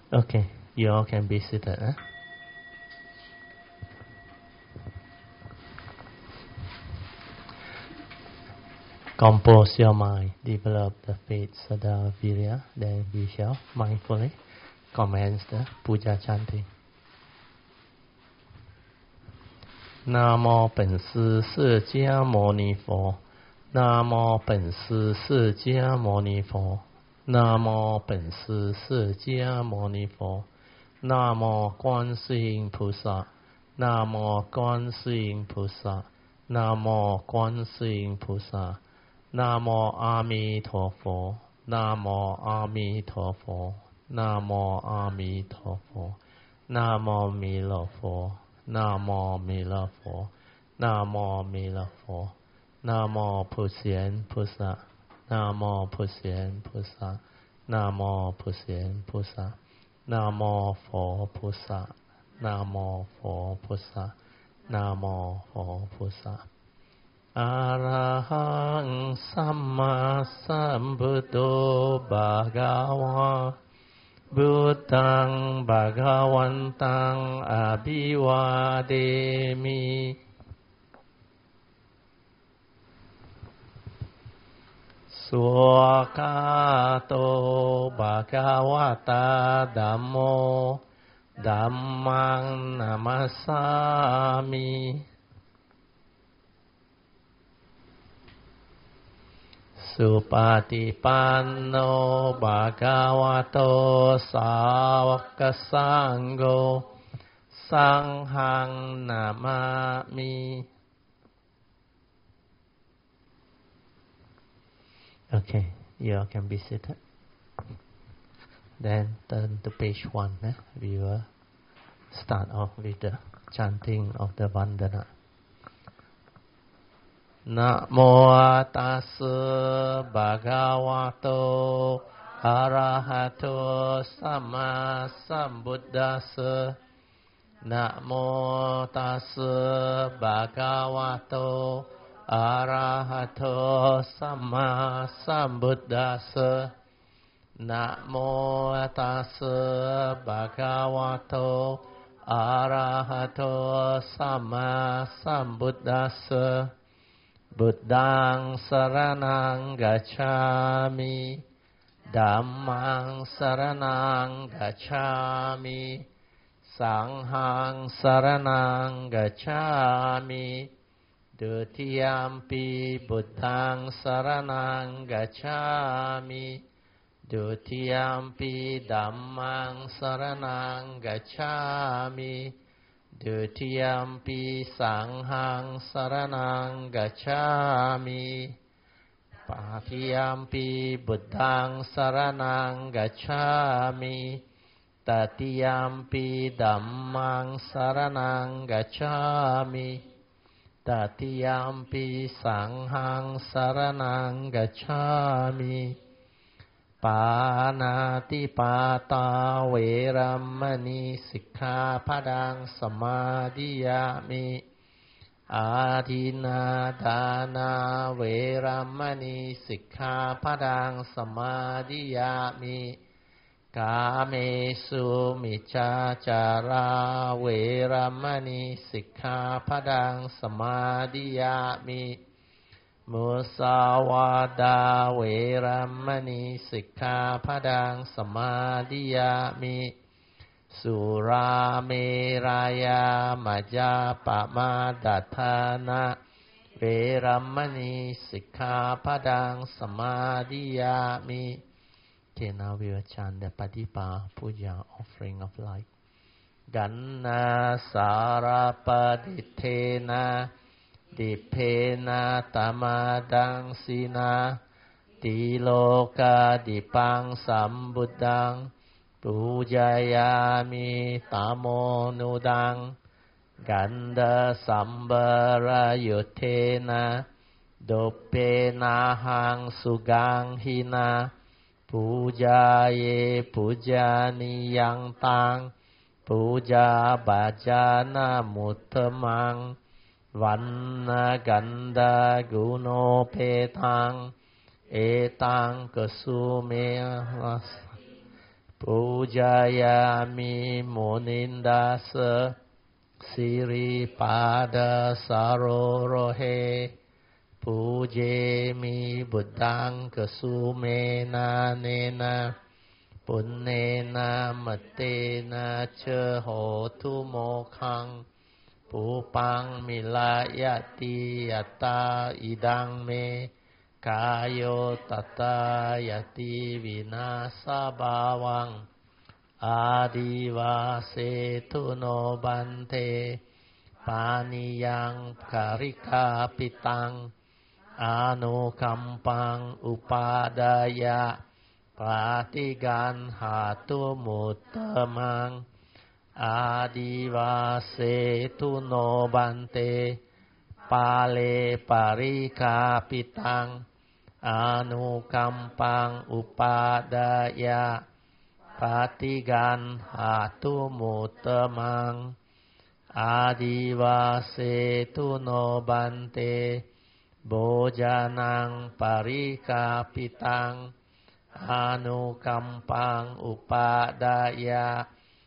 Okay, you all can be seated. Compose your mind, develop the faith, Sada Virya, then we shall mindfully commence the Puja chanting. 南无本师释迦牟尼佛，南无本师释迦牟尼佛，南无本师释迦牟尼佛，南无观世音菩萨，南无观世音菩萨，南无观世音菩萨，南无阿弥陀佛，南无阿弥陀佛，南无阿弥陀佛，南无弥勒佛。南无弥勒佛，南无弥勒佛，南无普贤菩萨，南无普贤菩萨，南无普贤菩萨，南无佛菩萨，南无佛菩萨，南无佛菩萨。อะระหังสัมมาสัมพุทโธภะคะวะพุทธังภะคะวันตังอะภิวาเทมิสุขโตภะคะวะตาธัมโมธัมมังนะมัสสามิสุปฏิปันโนภะคะวะโตสาวกสังโฆสังฆังนะมามิ Okay, you all can be seated. Then turn to page 1. We will start off with the chanting of the Vandana. นะโมตัสสะภะคะวะโตอะระหะโตสัมมาสัมพุทธัสสะนะโมตัสสะภะคะวะโตอะระหะโตสัมมาสัมพุทธัสสะนะโมตัสสะภะคะวะโตอะระหะโตสัมมาสัมพุทธัสสะบุตตังสรณังกัจฉามิธัมมังสรณังกัจฉามิสังฆังสรณังกัจฉามิดุติยัมปิบุตตังสรณังกัจฉามิดุติยัมปิธัมมังสรณังกัจฉามิดุติยัมปิสังฆังสรณังกัจฉามิปาทิยัมปิบุตตังสรณังกัจฉามิตติยัมปิธัมมังสรณังกัจฉามิตติยัมปิสังฆังสรณังกัจฉามิปานาติปาตาเวรัมมณีสิกขาปดังสมาธิยามิอาทินนาทานาเวรัมมณีสิกขาปดังสมาธิยามิกาเมสุมิจฉาจาราเวรัมมณีสิกขาปดังสมาธิยามิมุสาวาทาเวรัมมณีสิกขาปดังสมาธิยามิสุราเมรยามัจจาปมาดัฏฐานะเวรัมมณีสิกขาปดังสมาธิยามิ Okay, now we will chant the Patipa Puja offering of light. Ganna Sarapadittenaดิเพนะตมาดังสีนาติโลกาดิปังสัมบุตตังปูจายามิตโมนุดังกันดาสัมบรายุเทนะดุเปนะหังสุกังหินาปูจาเยปูจานิยังตังปูจาบาจานามุตตมังวันนากันดากุโนเพตังเอตังกสุเม Pujayami Munindasa Siripada Sarorohe Pujemi Buddhang Kasumena Nena Punnena Matena Cha Hotu Mokhang Pupang Milayati Yata Idang Me Kayo Tata Yati Vinasa Bhavang Adivase Tuno Bante Paniyang Karika Pitang Anukampang Upadaya Pratigan Hatu Muttamang Adivase Tuno Bante Pale Parika Pitang Anukampang Upadaya Patigan Hatu Muttamang Adivase Tuno Bante Bojanang Parika Pitang Anukampang Upadaya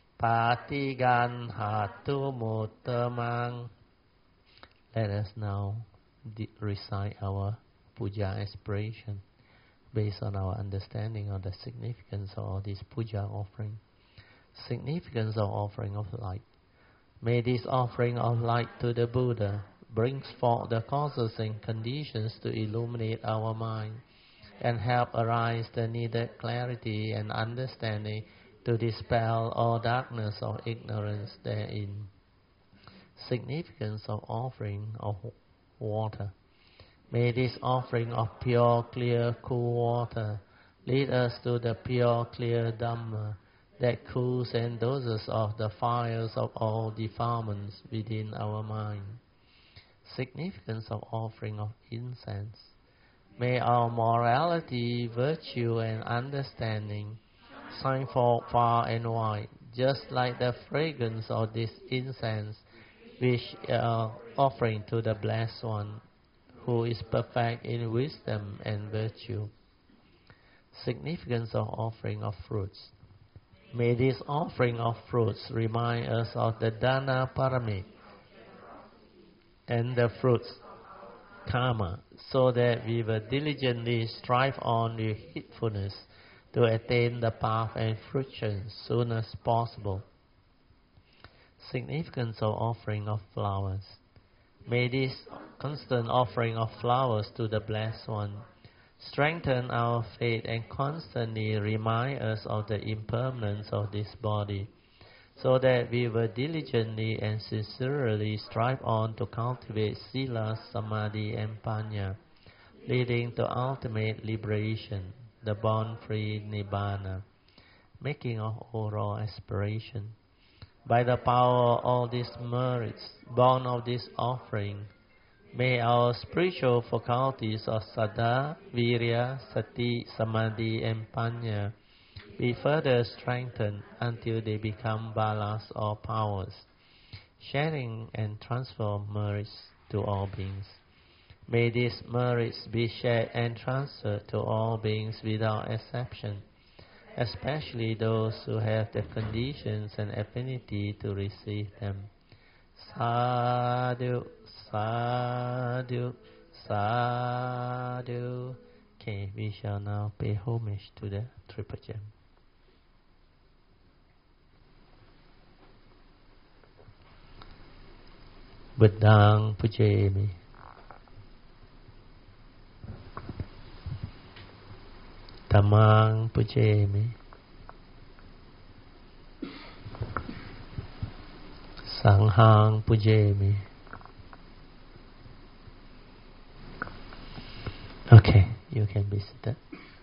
Patigan Hatu Muttamang. Let us now recite our puja aspiration based on our understanding of the significance of all this puja offering. Significance of offering of light. May this offering of light to the Buddha brings forth the causes and conditions to illuminate our mind and help arise the needed clarity and understanding to dispel all darkness of ignorance therein. Significance of offering of water. May this offering of pure, clear, cool water lead us to the pure, clear Dhamma that cools and doses off the fires of all defilements within our mind. Significance of offering of incense. May our morality, virtue, and understanding shine forth far and wide, just like the fragrance of this incense, which are offering to the Blessed One, who is perfect in wisdom and virtue. Significance of offering of fruits. May this offering of fruits remind us of the Dana Parami and the fruits karma, so that we will diligently strive on with heedfulness to attain the path and fruition soon as possible. Significance of offering of flowers. May this constant offering of flowers to the Blessed One strengthen our faith and constantly remind us of the impermanence of this body, so that we will diligently and sincerely strive on to cultivate Sila, Samadhi, and Panya, leading to ultimate liberation, the born-free Nibbana, making of overall aspiration. By the power of all these merits, born of this offering, may our spiritual faculties of Saddha, Virya, Sati, Samadhi, and Panya be further strengthened until they become balas or powers, sharing and transfer merits to all beings. May these merits be shared and transferred to all beings without exception, especially those who have the conditions and affinity to receive them. Sadhu, sadhu, sadhu. Okay, we shall now pay homage to the Triple Gem. Buddhang Pujayami. Dhammang Pujayami. Sanghang Pujayami. Okay, you can be seated.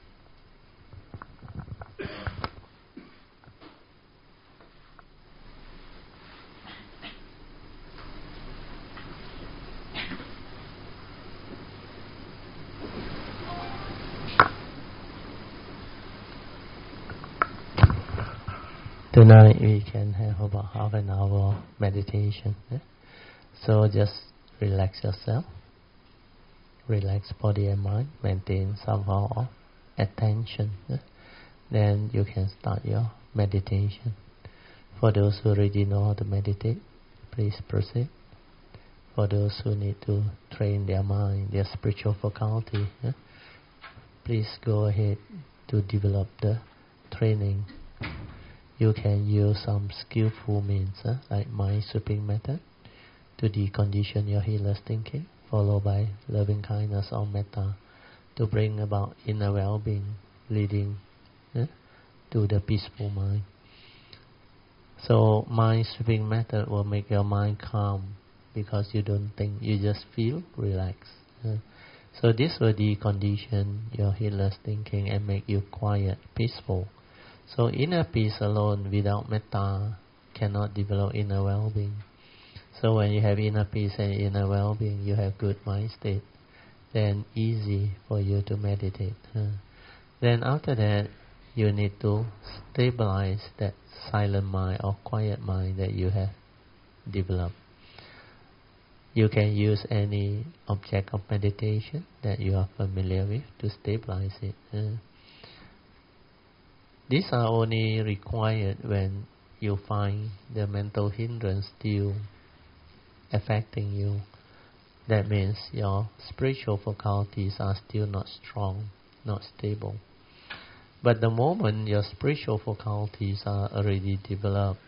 Tonight we can have about half an hour meditation. So just relax yourself. Relax body and mind. Maintain some of attention then you can start your meditation. For those who already know how to meditate, please proceed. For those who need to train their mind, their spiritual faculty, please go ahead to develop the training. You can use some skillful means, like mind sweeping method, to decondition your heedless thinking, followed by loving kindness or metta, to bring about inner well-being, leading to the peaceful mind. So mind sweeping method will make your mind calm, because you don't think, you just feel relaxed. So this will decondition your heedless thinking and make you quiet, peaceful. So inner peace alone without metta cannot develop inner well-being. So when you have inner peace and inner well-being, you have good mind state, then easy for you to meditate. Then after that, you need to stabilize that silent mind or quiet mind that you have developed. You can use any object of meditation that you are familiar with to stabilize it. These are only required when you find the mental hindrance still affecting you. That means your spiritual faculties are still not strong, not stable. But the moment your spiritual faculties are already developed,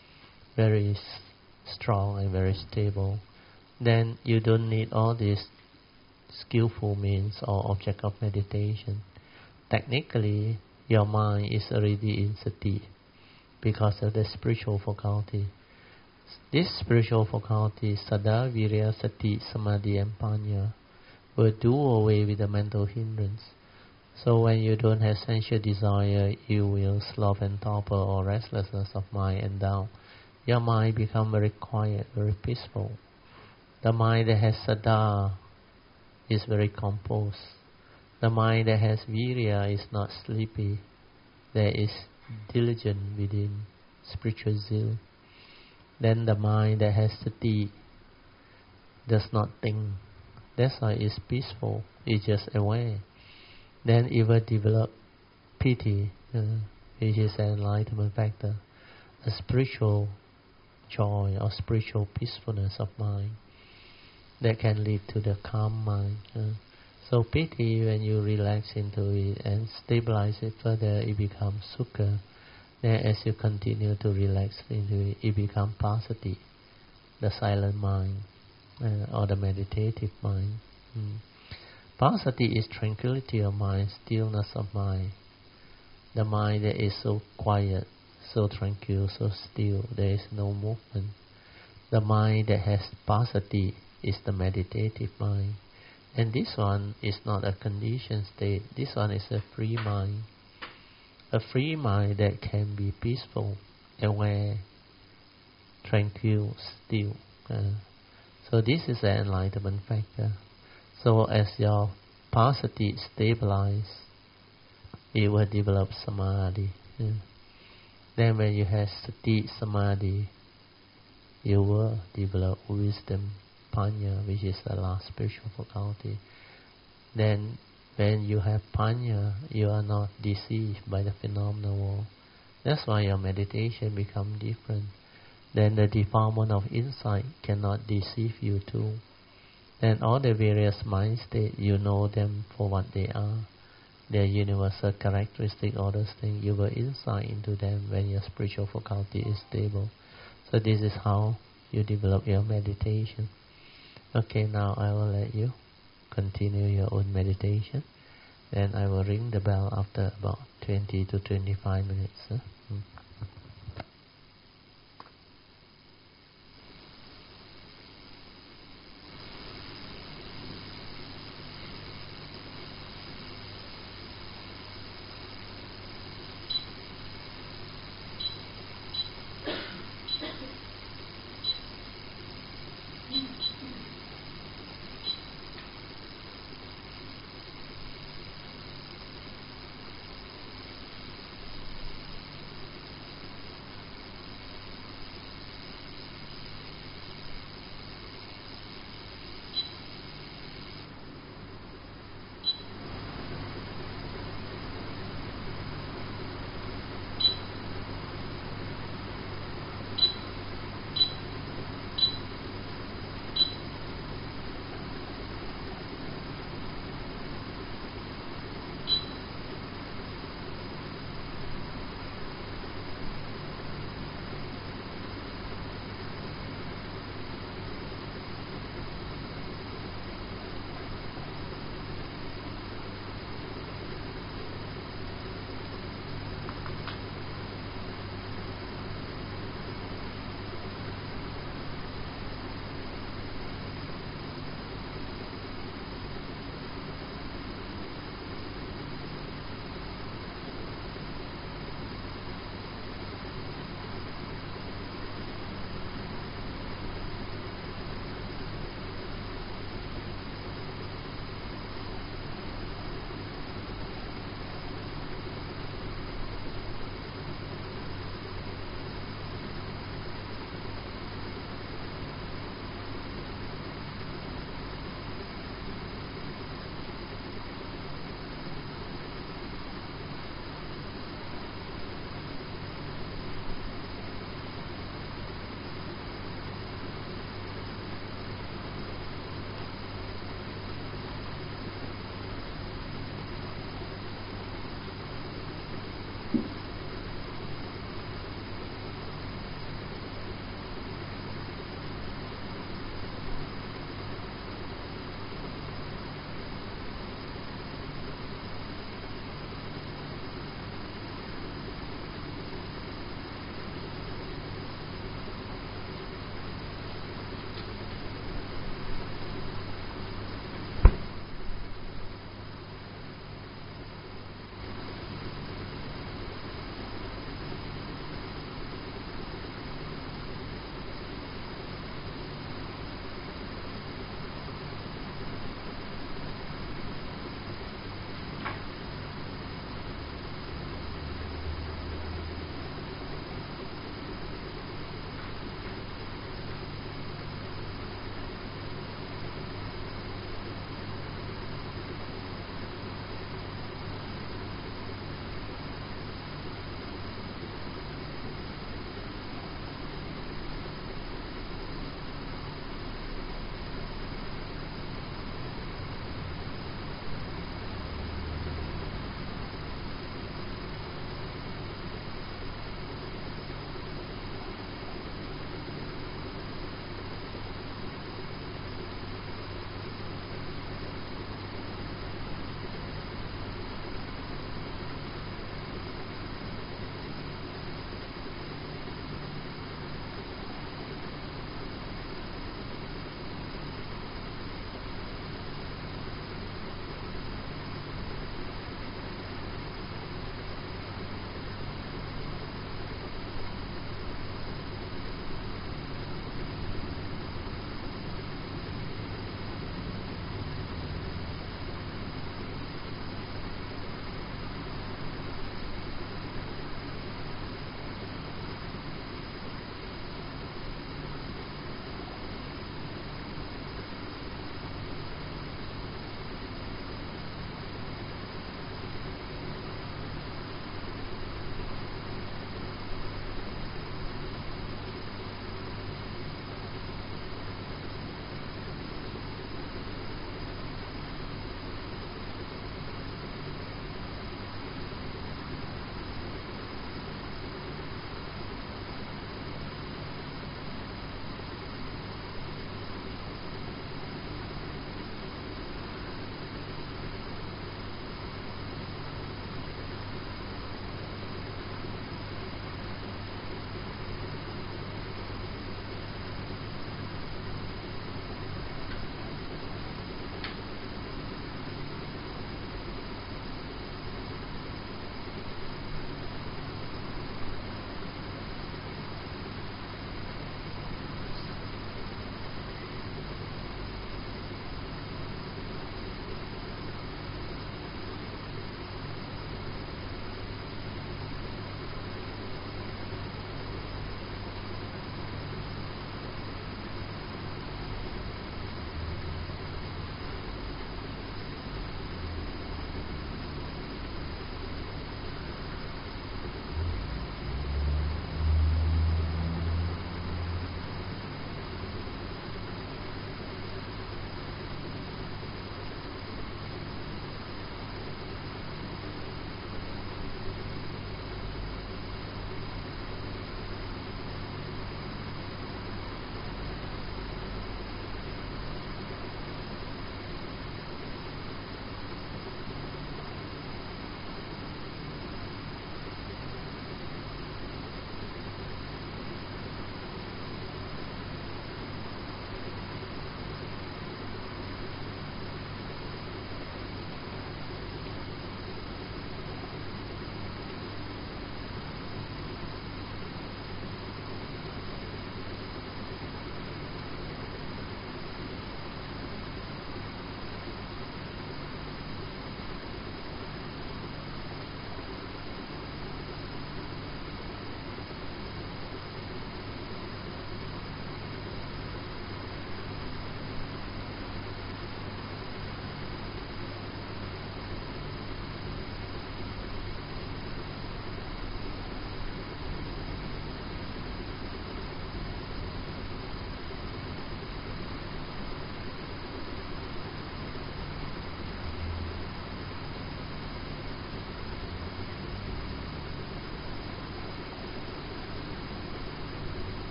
very strong and very stable, then you don't need all these skillful means or object of meditation. Technically, your mind is already in sati because of the spiritual faculty. This spiritual faculty, Saddha, Virya, Sati, Samadhi and Panya, will do away with the mental hindrance. So when you don't have sensual desire, ill will, sloth and torpor or restlessness of mind and doubt, your mind becomes very quiet, very peaceful. The mind that has Saddha is very composed. The mind that has Virya is not sleepy. There is diligence within, spiritual zeal. Then the mind that has Sati does not think. That's why it's peaceful. It's just aware. Then it will develop piti, which is an enlightenment factor, a spiritual joy or spiritual peacefulness of mind that can lead to the calm mind. So piti, when you relax into it and stabilize it further, it becomes sukha. Then as you continue to relax into it, it becomes passaddhi, the silent mind, or the meditative mind. Passaddhi is tranquility of mind, stillness of mind. The mind that is so quiet, so tranquil, so still, there is no movement. The mind that has passaddhi is the meditative mind. And this one is not a conditioned state. This one is a free mind. A free mind that can be peaceful, aware, tranquil, still. So this is an enlightenment factor. So as your passaddhi stabilize, it will develop samadhi. Then when you have sati, samadhi, you will develop wisdom, panya, which is the last spiritual faculty. Then when you have panya, you are not deceived by the phenomenal world. That's why your meditation becomes different. Then the defilement of insight cannot deceive you too. Then all the various mind states, you know them for what they are. Their universal characteristic, all those things, you will insight into them when your spiritual faculty is stable. So this is how you develop your meditation. Okay, now I will let you continue your own meditation. Then I will ring the bell after about 20 to 25 minutes.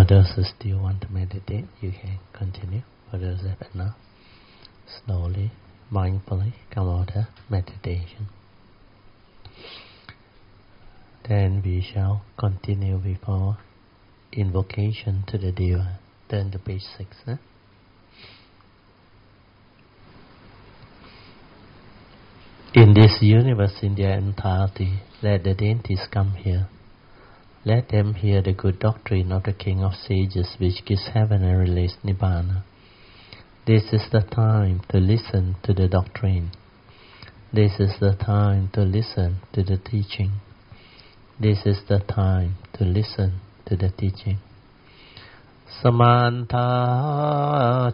For those who still want to meditate, you can continue. For those that are not, slowly, mindfully come out of meditation. Then we shall continue with our invocation to the Deva. Turn to page 6. In this universe, in their entirety, let the deities come here. Let them hear the good doctrine of the King of Sages, which gives heaven and release Nibbana. This is the time to listen to the doctrine. This is the time to listen to the teaching. This is the time to listen to the teaching. Samanta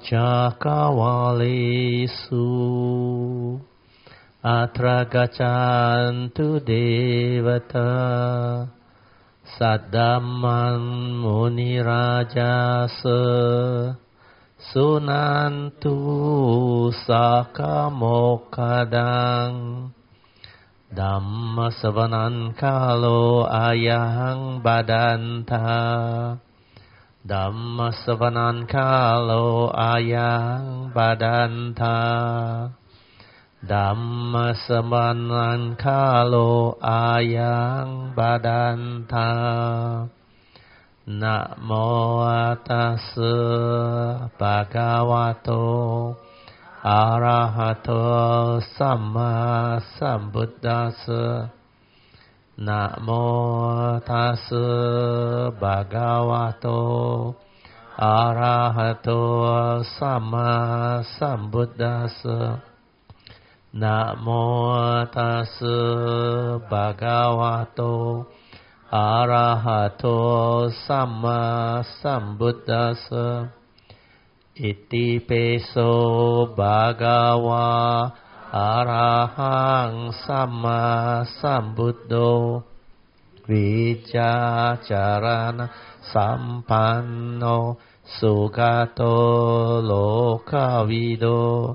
Chakavalesu Atra Gachantu Devata Saddamman Muni Rajasa Sunantu Sakamokadang Dhamma Savanan Kalo Ayang Badanta Dhamma Savanan Kalo Ayang Badanta Dhamma Savanan Kalo Ayang Badanta Namo Tassa Bhagavato Arahato Samma Sambuddhassa Namo Tassa Bhagavato Arahato Samma Sambuddhassa Namo Tassa Bhagavato Arahato Samma Sambuddhassa Iti peso Bhagava Arahang Samma Sambuddho Vijacarana Sampanno Sugato Lokavido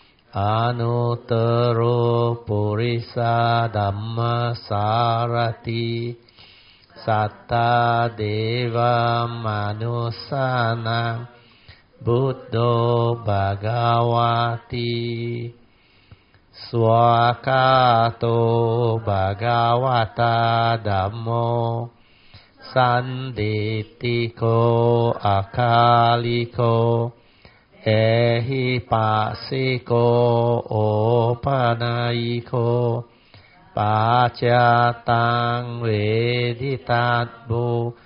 Anuttaro Purisa Dhamma Sarati Satta Deva Manusana Buddho Bhagavati Swakato Bhagavata Dhammo Sanditiko Akaliko Ehi Pasiko Opanayiko Pacatang Veditatbu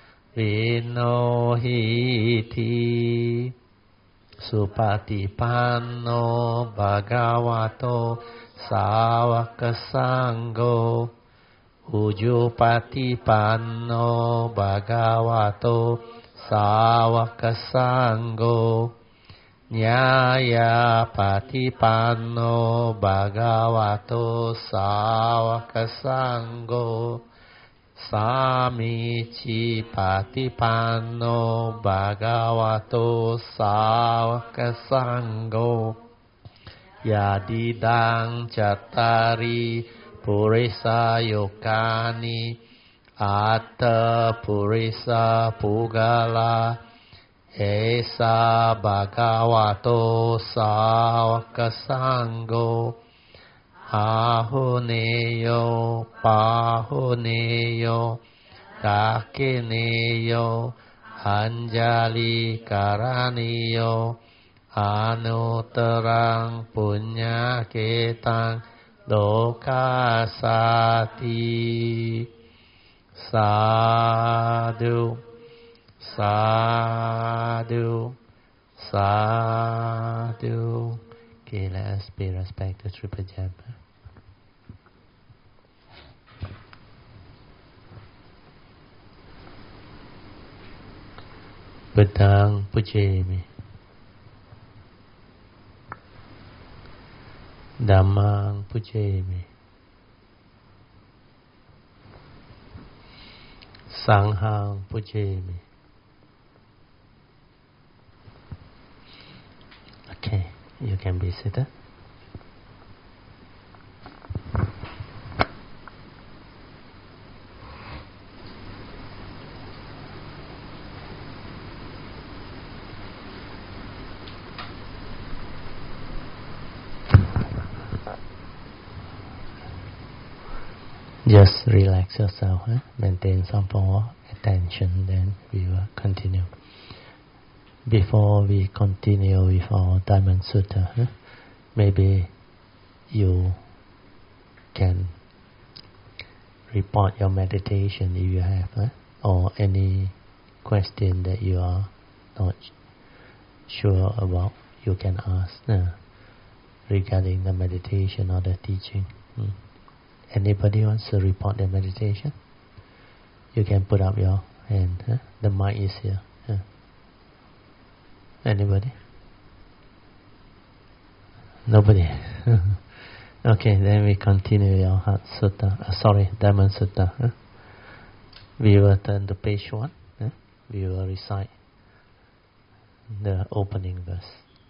Vinohiti Supatipanno Bhagavato Sāvaka-sangho Ujupatipanno Bhagavato Sāvaka-sangho Nyaya Patipanno Bhagavato Sāvaka-sangho Samici Patipanno Bhagavato Sāvaka-sangho Yadidang Cattari Purisa Yokani Atta Purisa Pugala Esa Bhagavato Sāvaka-sangho Ahuneyo Pahuneyo Dakineyo Anjali Karaniyo Anuttarang Punya Ketang Dokasati Sadhu Sadhu Sadhu. Okay, let us pay respect to Triple Japa. Buddhang Pujami Dhammang Pujami Sanghang Pujami. Okay, you can be seated. Just relax yourself, maintain some form of attention, then we will continue. Before we continue with our Diamond Sutta, maybe you can report your meditation if you have, or any question that you are not sure about, you can ask regarding the meditation or the teaching. Anybody wants to report their meditation? You can put up your hand. The mic is here. Anybody? Nobody. Okay, then we continue our Heart Sutta. Diamond Sutta. We will turn to page 1. We will recite the opening verse.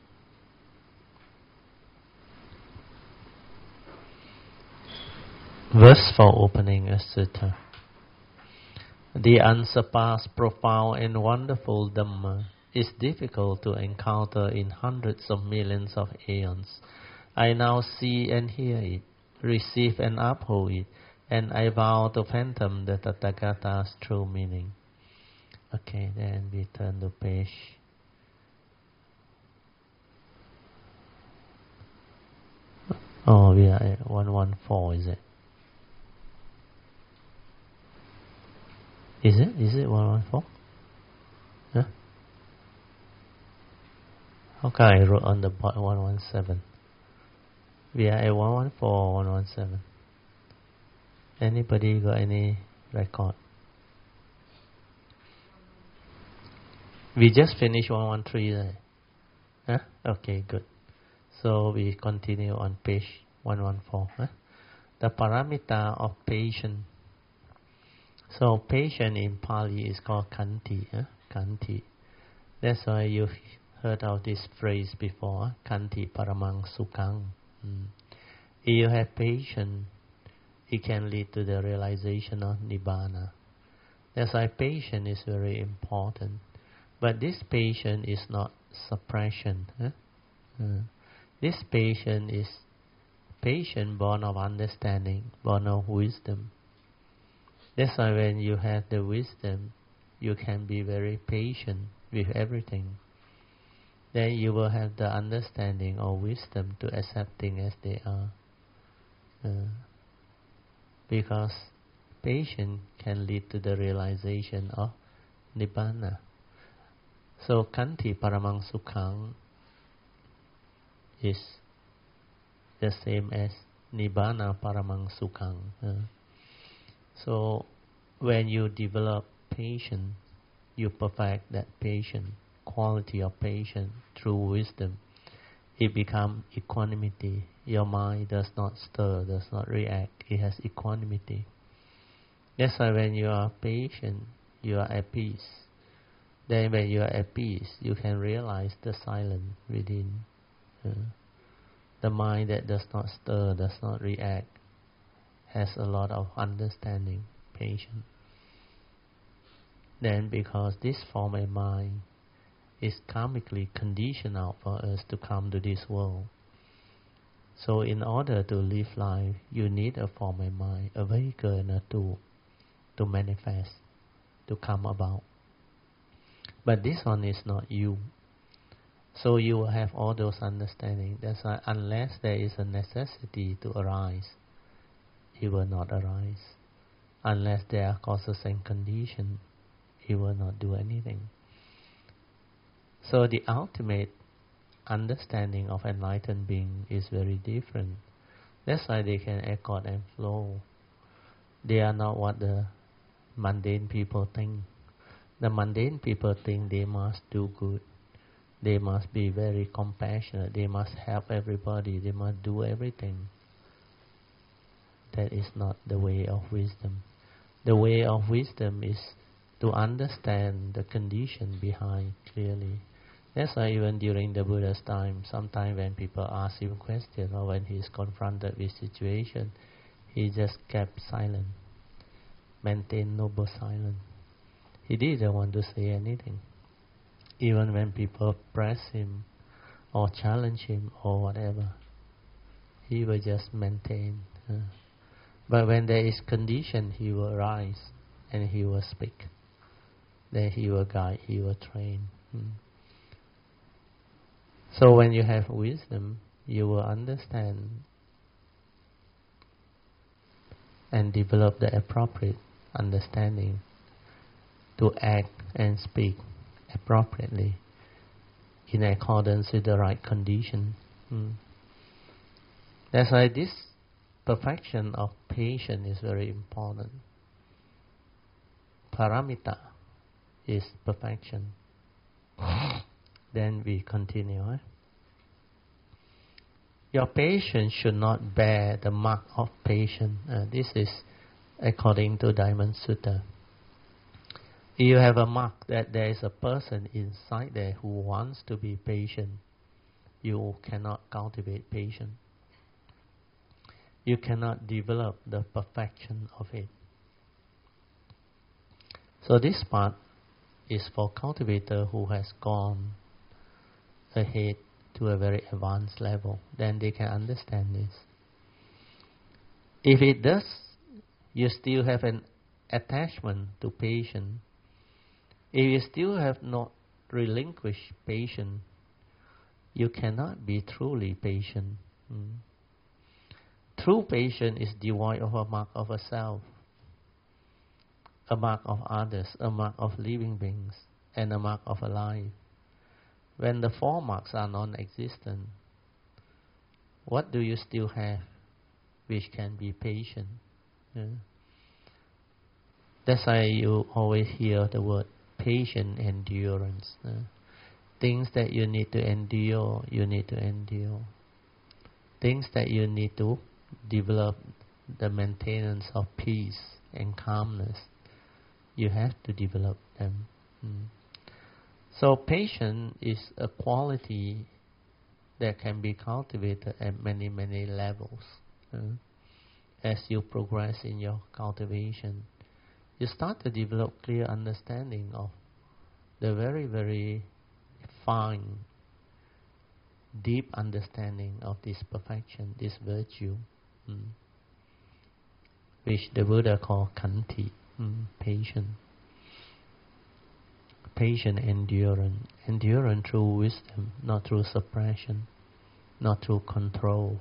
Verse for opening a sutta. The unsurpassed, profound and wonderful Dhamma is difficult to encounter in hundreds of millions of aeons. I now see and hear it, receive and uphold it, and I vow to fathom the Tathagata's true meaning. Okay, then we turn to page. We are at 114, is it? Is it 114? How come I wrote on the board 117? We are at 114 or 117? Anybody got any record? We just finished 113, right? Okay, good. So we continue on page 114. The paramita of patience. So patience in Pali is called Khanti. Khanti. That's why you heard of this phrase before. Khanti paramang sukhang. If you have patience, it can lead to the realization of Nibbana. That's why patience is very important. But this patience is not suppression. This patience is patience born of understanding, born of wisdom. That's why when you have the wisdom, you can be very patient with everything. Then you will have the understanding or wisdom to accept things as they are. Because patience can lead to the realization of Nibbana. So Khanti paramang sukhang is the same as Nibbana paramang sukhang. So when you develop patience, you perfect that patience, quality of patience through wisdom. It becomes equanimity. Your mind does not stir, does not react. It has equanimity. That's why when you are patient, you are at peace. Then when you are at peace, you can realize the silence within. The mind that does not stir, does not react, has a lot of understanding, patience. Then because this form of mind is karmically conditioned out for us to come to this world. So in order to live life, you need a form of mind, a vehicle and a tool to manifest, to come about. But this one is not you. So you will have all those understanding. That's why unless there is a necessity to arise, it will not arise. Unless there are causes and conditions, it will not do anything. So the ultimate understanding of enlightened being is very different. That's why they can accord and flow. They are not what the mundane people think. The mundane people think they must do good. They must be very compassionate. They must help everybody. They must do everything. That is not the way of wisdom. The way of wisdom is to understand the condition behind clearly. That's why even during the Buddha's time, sometimes when people ask him questions or when he is confronted with situation, he just kept silent, maintained noble silence. He didn't want to say anything. Even when people press him or challenge him or whatever, he will just maintain. But when there is condition, he will rise and he will speak. Then he will guide, he will train. So when you have wisdom, you will understand and develop the appropriate understanding to act and speak appropriately in accordance with the right condition. That's why this perfection of patience is very important. Paramita is perfection. Then we continue. Your patience should not bear the mark of patience. This is according to Diamond Sutta. If you have a mark that there is a person inside there who wants to be patient, you cannot cultivate patience. You cannot develop the perfection of it. So this part is for cultivator who has gone ahead to a very advanced level. Then they can understand this. If it does, you still have an attachment to patience. If you still have not relinquished patience, you cannot be truly patient. True patience is devoid of a mark of a self, a mark of others, a mark of living beings, and a mark of a life. When the four marks are non-existent, what do you still have which can be patient? That's why you always hear the word patient endurance. Things that you need to endure, you need to endure. Things that you need to develop the maintenance of peace and calmness, you have to develop them. So patience is a quality that can be cultivated at many, many levels. As you progress in your cultivation, you start to develop clear understanding of the very, very fine, deep understanding of this perfection, this virtue, which the Buddha called khanti, patience. Patient endurance. Endurance through wisdom, not through suppression, not through control.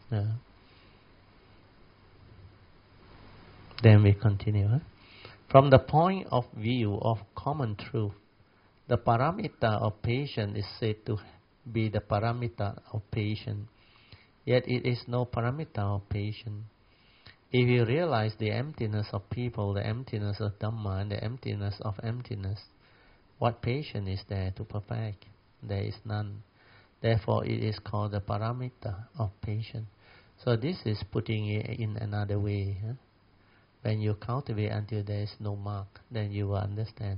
Then we continue. From the point of view of common truth, the paramita of patience is said to be the paramita of patience. Yet it is no paramita of patience. If you realize the emptiness of people, the emptiness of Dhamma, and the emptiness of emptiness, what patience is there to perfect? There is none. Therefore, it is called the paramita of patience. So this is putting it in another way. When you cultivate until there is no mark, then you will understand.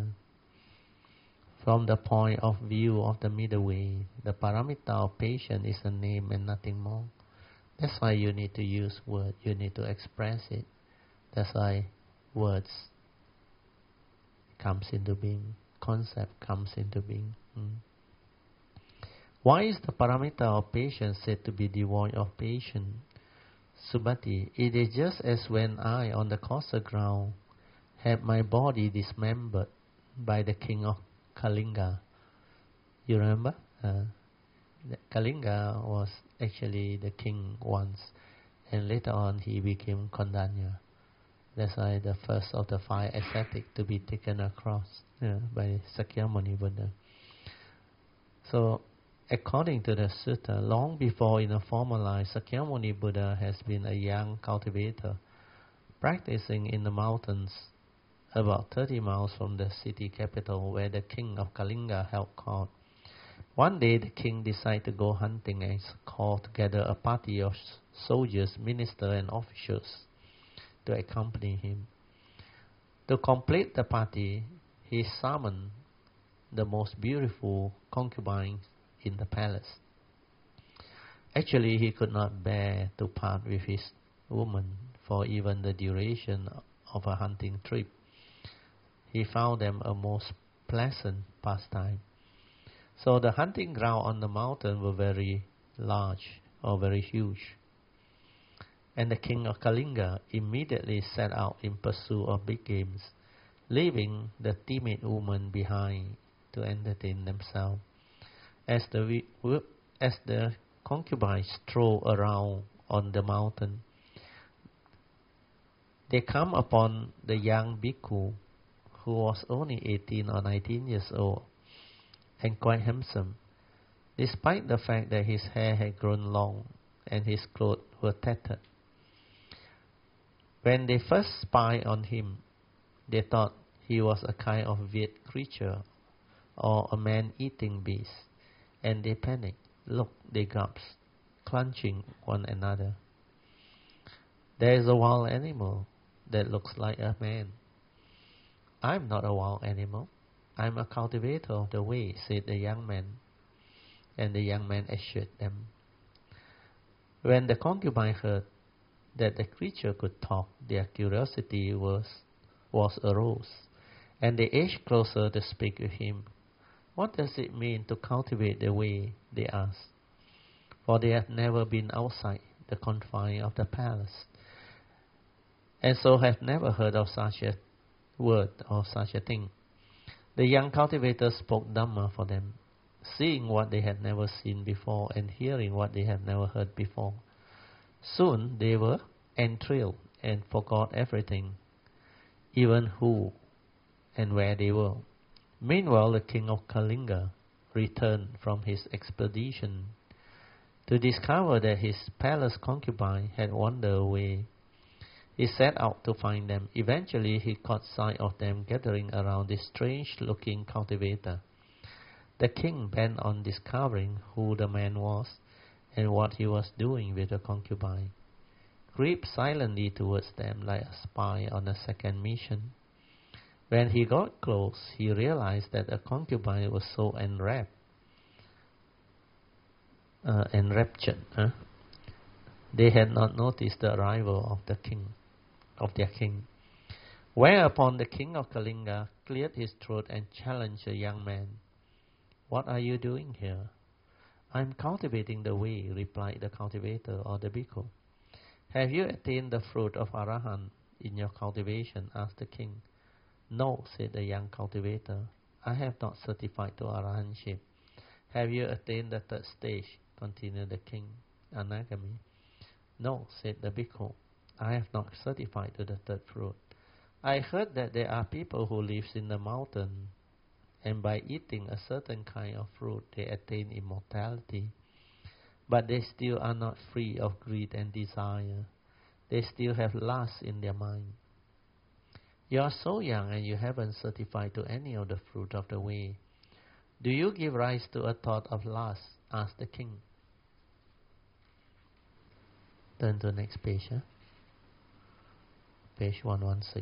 From the point of view of the middle way, the paramita of patience is a name and nothing more. That's why you need to use words. You need to express it. That's why words comes into being. Concept comes into being. Why is the paramita of patience said to be devoid of patience? Subhati, it is just as when I, on the coastal ground, had my body dismembered by the king of Kalinga. You remember? Kalinga was actually the king once, and later on he became Kondanya. That's why the first of the 5 ascetics to be taken across by Sakyamuni Buddha. So, according to the sutta, long before in a former life, Sakyamuni Buddha has been a young cultivator, practicing in the mountains about 30 miles from the city capital where the king of Kalinga held court. One day the king decided to go hunting and called together a party of soldiers, ministers and officials to accompany him. To complete the party, he summoned the most beautiful concubines in the palace. Actually, he could not bear to part with his woman for even the duration of a hunting trip. He found them a most pleasant pastime. So the hunting ground on the mountain were very large or very huge. And the king of Kalinga immediately set out in pursuit of big games, leaving the timid woman behind to entertain themselves. As the concubines stroll around on the mountain, they come upon the young bhikkhu, who was only 18 or 19 years old and quite handsome, despite the fact that his hair had grown long and his clothes were tattered. When they first spied on him, they thought he was a kind of weird creature or a man-eating beast, and they panicked. Look, they gasped, clutching one another. There is a wild animal that looks like a man. I'm not a wild animal. I'm a cultivator of the way, said the young man. And the young man assured them. When the concubine heard that the creature could talk, their curiosity was arose, and they edged closer to speak with him. What does it mean to cultivate the way? They asked, for they had never been outside the confines of the palace, and so have never heard of such a word or such a thing. The young cultivator spoke Dhamma for them, seeing what they had never seen before and hearing what they had never heard before. Soon they were enthralled and forgot everything, even who and where they were. Meanwhile, the king of Kalinga returned from his expedition to discover that his palace concubine had wandered away. He set out to find them. Eventually, he caught sight of them gathering around this strange-looking cultivator. The king bent on discovering who the man was and what he was doing with the concubine, crept silently towards them like a spy on a second mission. When he got close, he realized that the concubine was so enraptured. They had not noticed the arrival of their king. Whereupon the king of Kalinga cleared his throat and challenged the young man. What are you doing here? I am cultivating the way, replied the cultivator or the bhikkhu. Have you attained the fruit of Arahant in your cultivation? Asked the king. No, said the young cultivator. I have not certified to Arahantship. Have you attained the third stage? Continued the king. Anagami. No, said the bhikkhu. I have not certified to the third fruit. I heard that there are people who live in the mountain, and by eating a certain kind of fruit they attain immortality. But they still are not free of greed and desire. They still have lust in their mind. You are so young and you haven't certified to any of the fruit of the way. Do you give rise to a thought of lust? Asked the king. Turn to the next page. Page 116.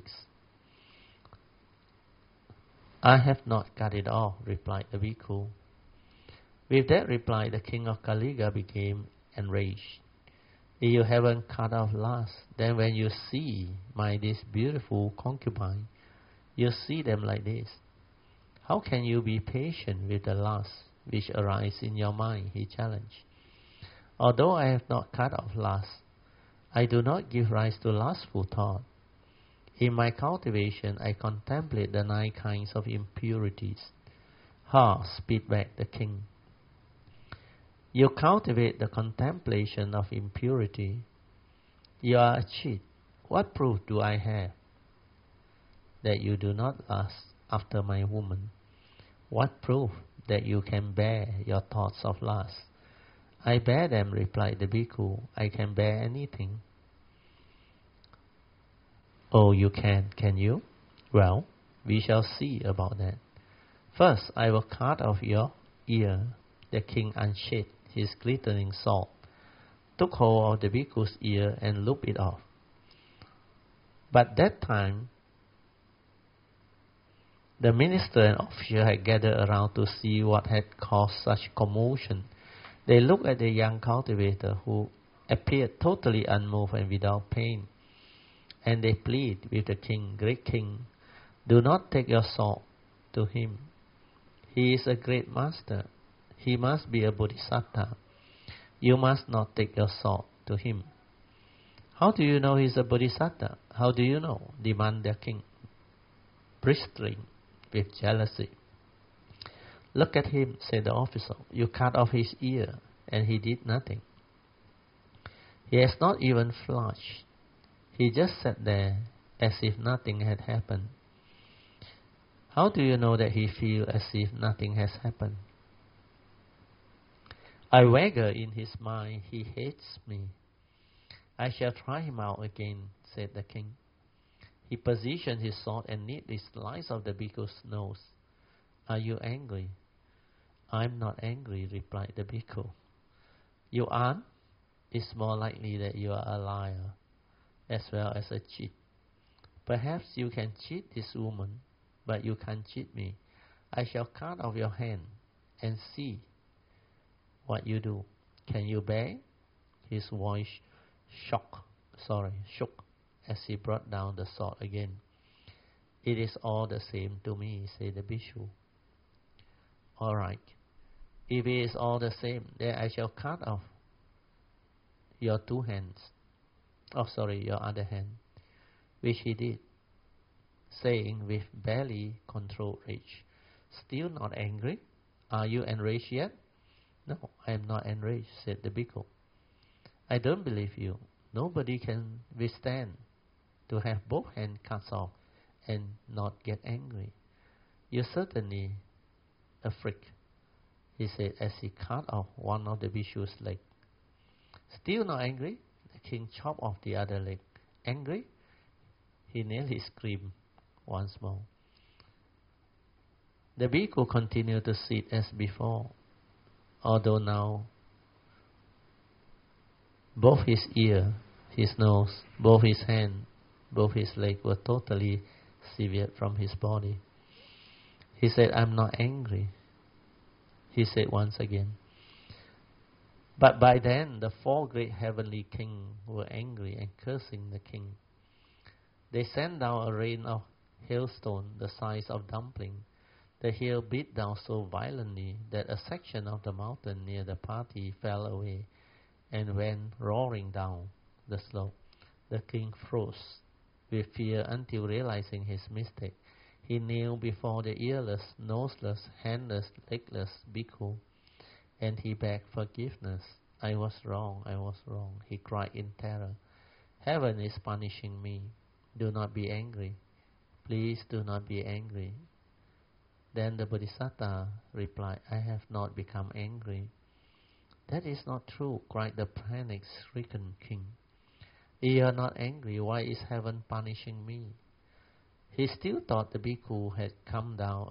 I have not cut it off, replied the bhikkhu. With that reply, the king of Kalinga became enraged. If you haven't cut off lust, then when you see this beautiful concubine, you see them like this. How can you be patient with the lust which arises in your mind? He challenged. Although I have not cut off lust, I do not give rise to lustful thought. In my cultivation, I contemplate the 9 kinds of impurities. Ha, spit back the king. You cultivate the contemplation of impurity. You are a cheat. What proof do I have that you do not lust after my woman? What proof that you can bear your thoughts of lust? I bear them, replied the bhikkhu. I can bear anything. Oh, you can you? Well, we shall see about that. First, I will cut off your ear. The king unsheathed his glittering sword, took hold of the bhikkhu's ear and looped it off. But that time, the minister and official had gathered around to see what had caused such commotion. They looked at the young cultivator, who appeared totally unmoved and without pain, and they pleaded with the king, Great king, do not take your sword to him. He is a great master. He must be a bodhisattva. You must not take your sword to him. How do you know he's a bodhisattva? How do you know? Demanded the king, bristling with jealousy. Look at him, said the officer. You cut off his ear, and he did nothing. He has not even flushed. He just sat there as if nothing had happened. How do you know that he feels as if nothing has happened? I wager in his mind he hates me. I shall try him out again, said the king. He positioned his sword and neatly sliced off the bhikkhu's nose. Are you angry? I'm not angry, replied the bhikkhu. You aren't? It's more likely that you are a liar, as well as a cheat. Perhaps you can cheat this woman, but you can't cheat me. I shall cut off your hand and see what you do. Can you bear? His voice shook as he brought down the sword again. It is all the same to me, said the bhikkhu. All right. If it is all the same, then I shall cut off your two hands. Your other hand. Which he did, saying with barely controlled rage, Still not angry? Are you enraged yet? No, I am not enraged, said the bhikkhu. I don't believe you. Nobody can withstand to have both hands cut off and not get angry. You're certainly a freak, he said as he cut off one of the bhikkhu's legs. Still not angry? The king chopped off the other leg. Angry? He nearly screamed once more. The bhikkhu continued to sit as before, although now both his ear, his nose, both his hand, both his leg were totally severed from his body. He said, I'm not angry, he said once again. But by then, the four great heavenly kings were angry and cursing the king. They sent down a rain of hailstones the size of dumpling. The hail beat down so violently that a section of the mountain near the party fell away and went roaring down the slope. The king froze with fear until realizing his mistake. He kneeled before the earless, noseless, handless, legless bhikkhu, and he begged forgiveness. I was wrong, he cried in terror. Heaven is punishing me. Do not be angry. Please do not be angry. Then the Bodhisattva replied, I have not become angry. That is not true, cried the panic-stricken king. If you are not angry, why is heaven punishing me? He still thought the bhikkhu had called down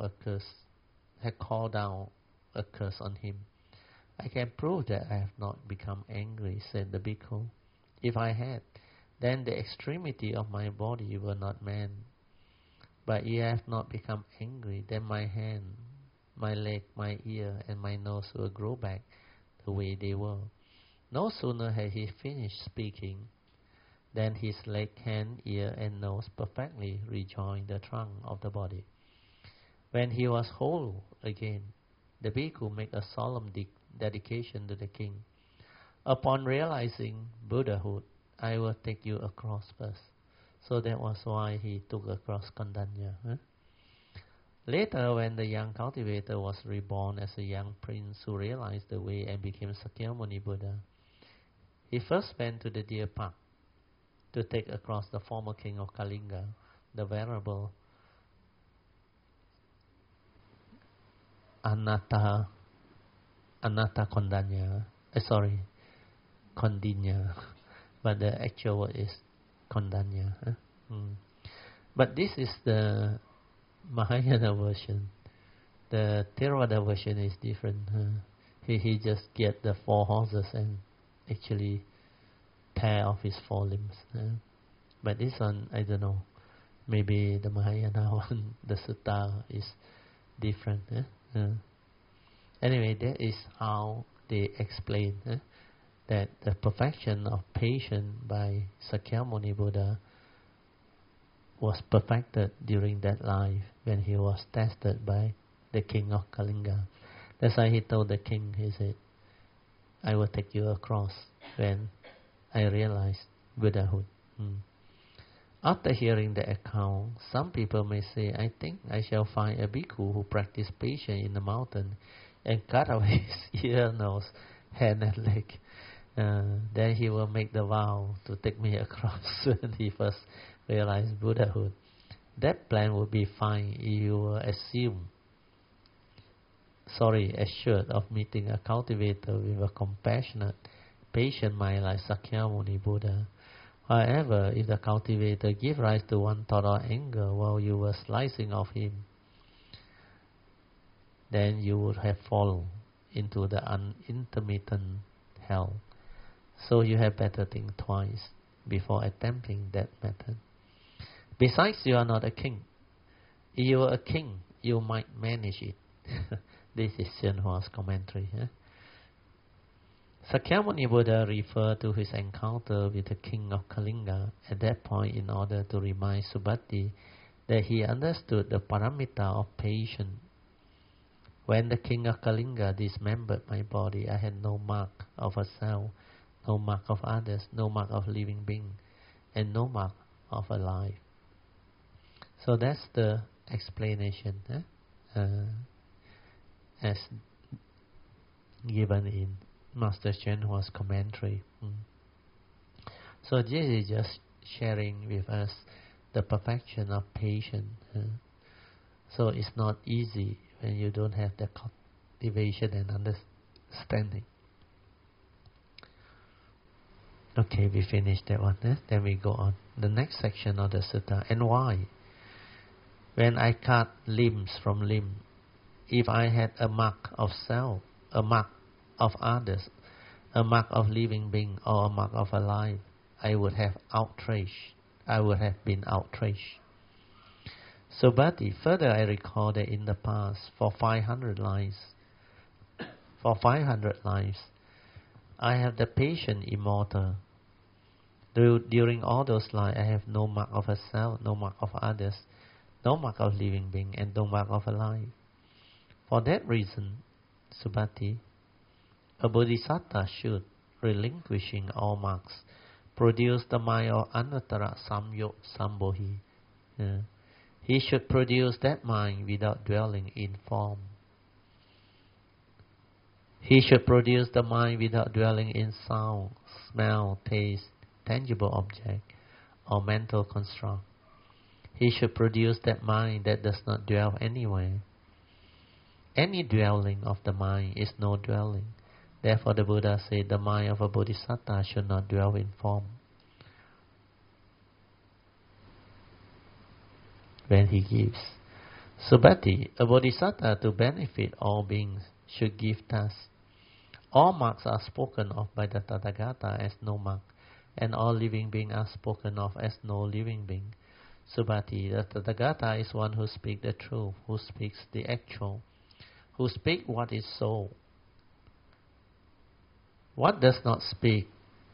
a curse on him. I can prove that I have not become angry, said the bhikkhu. If I had, then the extremity of my body were not man. But if I have not become angry, then my hand, my leg, my ear, and my nose will grow back the way they were. No sooner had he finished speaking than his leg, hand, ear, and nose perfectly rejoined the trunk of the body. When he was whole again, the bhikkhu made a solemn dedication to the king. Upon realizing Buddhahood, I will take you across first. So that was why he took across Kondanya. Later, when the young cultivator was reborn as a young prince who realized the way and became Sakyamuni Buddha, he first went to the deer park to take across the former king of Kalinga, the venerable Anatta Kondinya, Kondinya, but the actual word is Kondanya. But this is the Mahayana version. The Theravada version is different. He just get the 4 horses and actually tear off his 4 limbs. But this one, I don't know. Maybe the Mahayana one, the sutta is different. Anyway, that is how they explain that the perfection of patience by Sakyamuni Buddha was perfected during that life when he was tested by the king of Kalinga. That's why he told the king, he said, I will take you across when I realize Buddhahood. After hearing the account, some people may say, I think I shall find a bhikkhu who practice patience in the mountain and cut away his ear, nose, hand and leg. Then he will make the vow to take me across when he first realized Buddhahood. That plan would be fine if you were assured of meeting a cultivator with a compassionate, patient mind like Sakyamuni Buddha. However, if the cultivator gave rise to one thought or anger while you were slicing off him, then you would have fallen into the unintermittent hell. So you had better think twice before attempting that method. Besides, you are not a king. If you were a king, you might manage it. This is Xianhua's commentary. Sakyamuni Buddha referred to his encounter with the king of Kalinga at that point in order to remind Subhati that he understood the paramita of patience. When the king of Kalinga dismembered my body, I had no mark of a self, no mark of others, no mark of living being, and no mark of a life. So that's the explanation as given in Master Xianhua's commentary. So this is just sharing with us the perfection of patience. So it's not easy when you don't have the cultivation and understanding. Okay, we finished that one. Then we go on. The next section of the sutta. And why? When I cut limbs from limb, if I had a mark of self, a mark of others, a mark of living being, or a mark of a life, I would have been outraged. Subhati, further I recall that in the past, for 500 lives, I have the patient immortal. During all those lives, I have no mark of a self, no mark of others, no mark of living being, and no mark of a life. For that reason, Subhati, a bodhisattva should, relinquishing all marks, produce the mind of Anuttara Samyog Sambodhi. He should produce that mind without dwelling in form. He should produce the mind without dwelling in sound, smell, taste, tangible object, or mental construct. He should produce that mind that does not dwell anywhere. Any dwelling of the mind is no dwelling. Therefore the Buddha said the mind of a bodhisattva should not dwell in form. When he gives. Subhati, a bodhisattva to benefit all beings should give thus. All marks are spoken of by the Tathagata as no mark, and all living beings are spoken of as no living being. Subhati, the Tathagata is one who speaks the truth, who speaks the actual, who speaks what is so. What does not speak?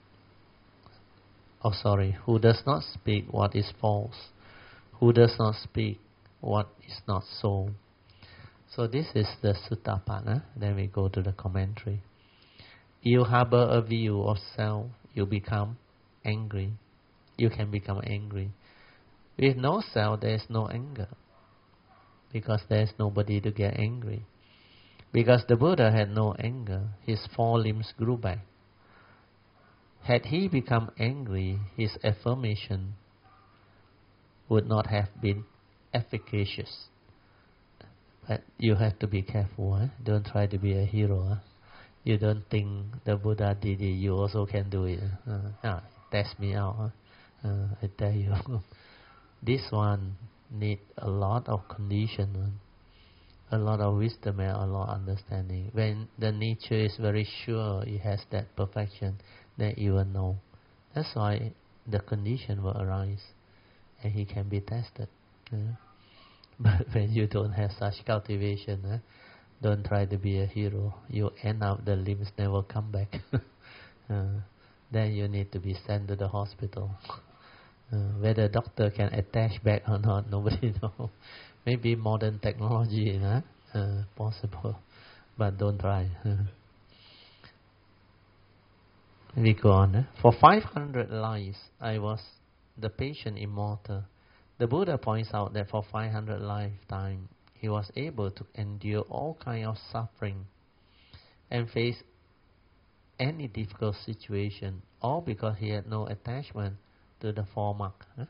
Who does not speak what is false, who does not speak what is not so. So this is the sutta part. Then we go to the commentary. You harbor a view of self, you become angry. You can become angry. With no self, there is no anger, because there is nobody to get angry. Because the Buddha had no anger, his 4 limbs grew back. Had he become angry, his affirmation would not have been efficacious. But you have to be careful. Don't try to be a hero. You don't think the Buddha did it, you also can do it. Test me out. I tell you. This one need a lot of condition, a lot of wisdom and a lot of understanding. When the nature is very sure it has that perfection, then you will know. That's why the condition will arise and he can be tested. But when you don't have such cultivation, don't try to be a hero. You end up the limbs never come back. Then you need to be sent to the hospital. Whether doctor can attach back or not, nobody knows. Maybe modern technology, possible, but don't try. We go on. For 500 lives, I was the patient immortal. The Buddha points out that for 500 lifetimes, he was able to endure all kinds of suffering and face any difficult situation, all because he had no attachment to the four marks.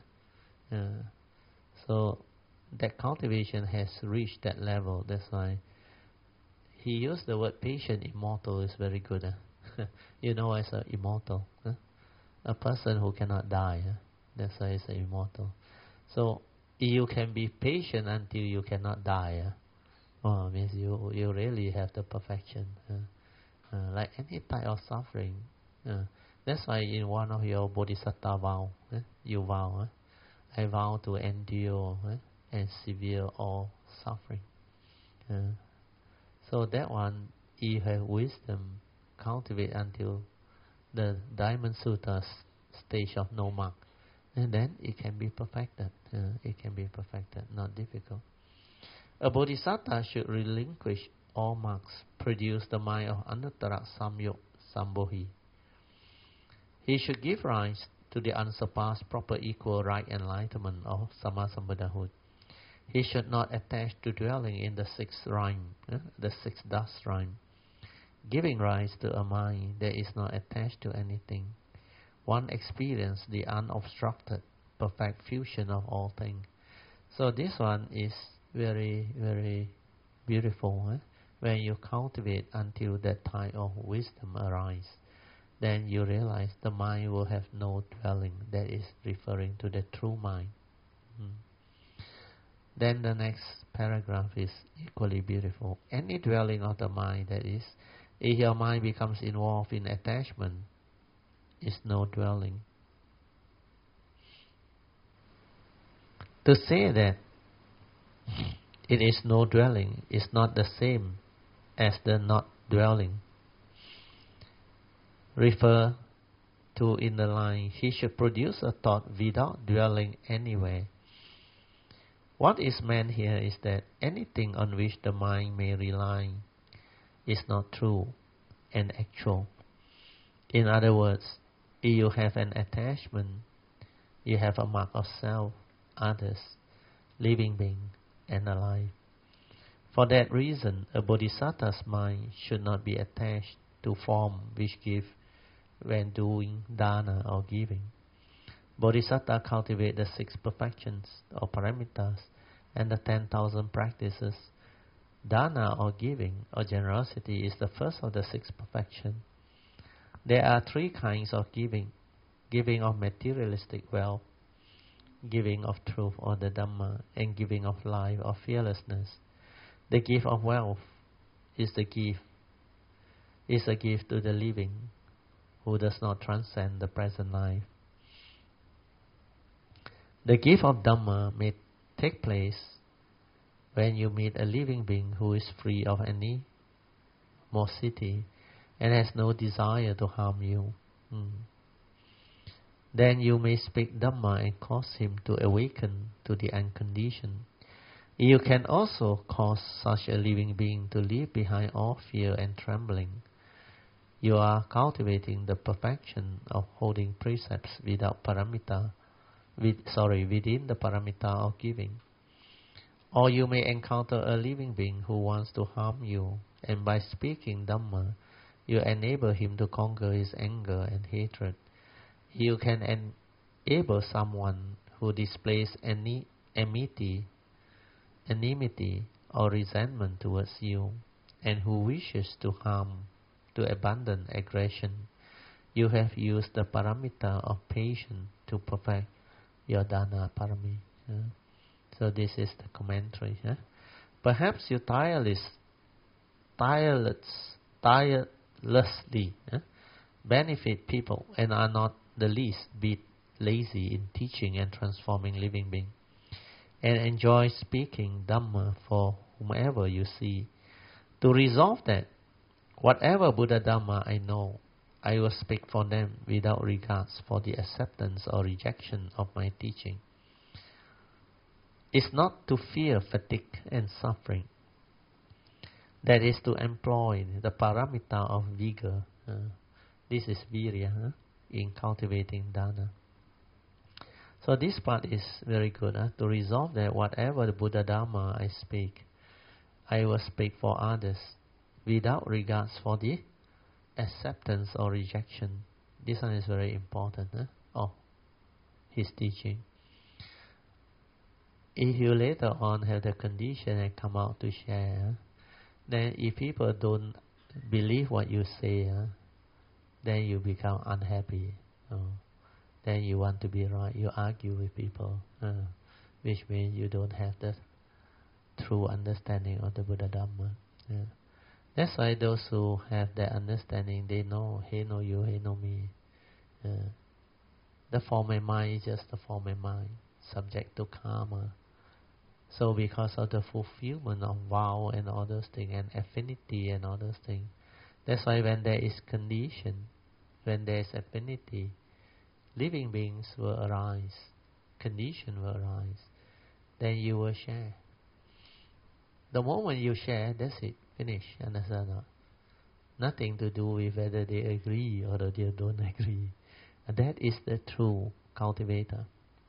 So that cultivation has reached that level. That's why he used the word patient immortal is very good. You know, as an immortal, a person who cannot die. That's why it's an immortal. So you can be patient until you cannot die. Means you really have the perfection. Like any type of suffering. That's why in one of your bodhisattva vow, you vow, I vow to endure and severe all suffering. So that one, you have wisdom, cultivate until the Diamond Sutta stage of no mark, and then it can be perfected. It can be perfected, not difficult. A bodhisattva should relinquish all marks, produce the mind of Anuttara Samyok Sambodhi. He should give rise to the unsurpassed proper equal right enlightenment of Sammasambuddhahood. He should not attach to dwelling in the sixth rhyme, the sixth dust rhyme, giving rise to a mind that is not attached to anything. One experience the unobstructed, perfect fusion of all things. So this one is very, very beautiful. When you cultivate until that type of wisdom arises, then you realize the mind will have no dwelling. That is referring to the true mind. Then the next paragraph is equally beautiful. Any dwelling of the mind, that is, if your mind becomes involved in attachment, is no dwelling. To say that it is no dwelling is not the same as the not dwelling. Refer to in the line, he should produce a thought without dwelling anywhere. What is meant here is that anything on which the mind may rely is not true and actual. In other words, if you have an attachment, you have a mark of self, others, living being, and alive. For that reason, a bodhisattva's mind should not be attached to form which give when doing dana or giving. Bodhisattva cultivate the six perfections or paramitas and the 10,000 practices. Dana or giving or generosity is the first of the six perfections. There are three kinds of giving: giving of materialistic wealth, giving of truth or the Dhamma, and giving of life or fearlessness. The gift of wealth is a gift to the living who does not transcend the present life. The gift of Dhamma may take place when you meet a living being who is free of animosity and has no desire to harm you. Then you may speak Dhamma and cause him to awaken to the unconditioned. You can also cause such a living being to leave behind all fear and trembling. You are cultivating the perfection of holding precepts without paramita, within the paramita of giving. Or you may encounter a living being who wants to harm you, and by speaking Dhamma, you enable him to conquer his anger and hatred. You can enable someone who displays enmity or resentment towards you, and who wishes to harm, to abandon aggression. You have used the paramita of patience to perfect your dana parami. So this is the commentary. Perhaps you tirelessly benefit people and are not the least bit lazy in teaching and transforming living beings, and enjoy speaking Dhamma for whomever you see. To resolve that, whatever Buddha Dhamma I know, I will speak for them without regards for the acceptance or rejection of my teaching. It's not to fear fatigue and suffering. That is to employ the paramita of vigor. This is virya in cultivating dana. So this part is very good to resolve that whatever the Buddha Dharma I speak, I will speak for others without regards for the acceptance or rejection. This one is very important of his teaching. If you later on have the condition and come out to share, then if people don't believe what you say, then you become unhappy. Then you want to be right. You argue with people, which means you don't have the true understanding of the Buddha Dhamma. That's why those who have that understanding, they know, hey no you, hey no me. The form and mind is just the form and mind, subject to karma. So because of the fulfillment of vow and all those things, and affinity and all those things, that's why when there is condition, when there is affinity, living beings will arise, condition will arise, then you will share. The moment you share, that's it, finish, understand? Nothing to do with whether they agree or they don't agree. And that is the true cultivator.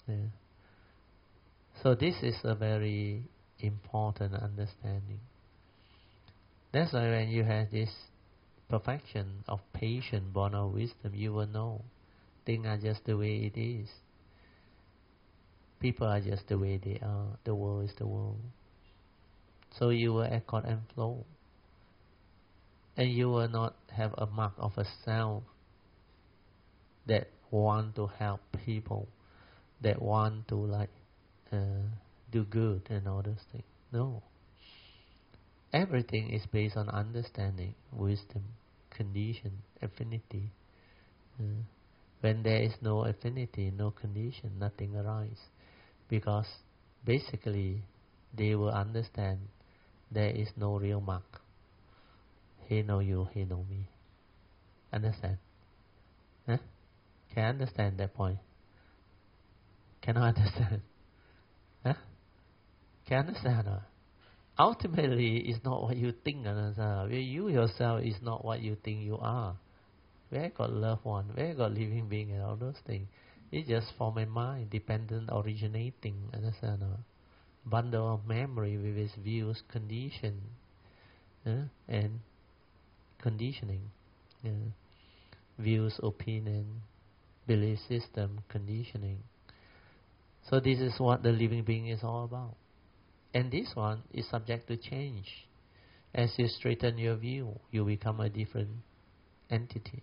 So this is a very important understanding. That's why when you have this perfection of patience born of wisdom, you will know things are just the way it is. People are just the way they are. The world is the world. So you will accord and flow. And you will not have a mark of a self that want to help people, that want to do good and all those things. No. Everything is based on understanding, wisdom, condition, affinity. When there is no affinity, no condition, nothing arises. Because basically they will understand there is no real mark. He know you, he know me. Understand? Can I understand that point? Cannot understand? Can I understand? Ultimately, it's not what you think. You yourself is not what you think you are. Where got loved one? Where got living being and all those things? It's just form and mind, dependent, originating. Understand? Bundle of memory with its views, condition, and conditioning. Views, opinion, belief system, conditioning. So this is what the living being is all about. And this one is subject to change. As you straighten your view, you become a different entity.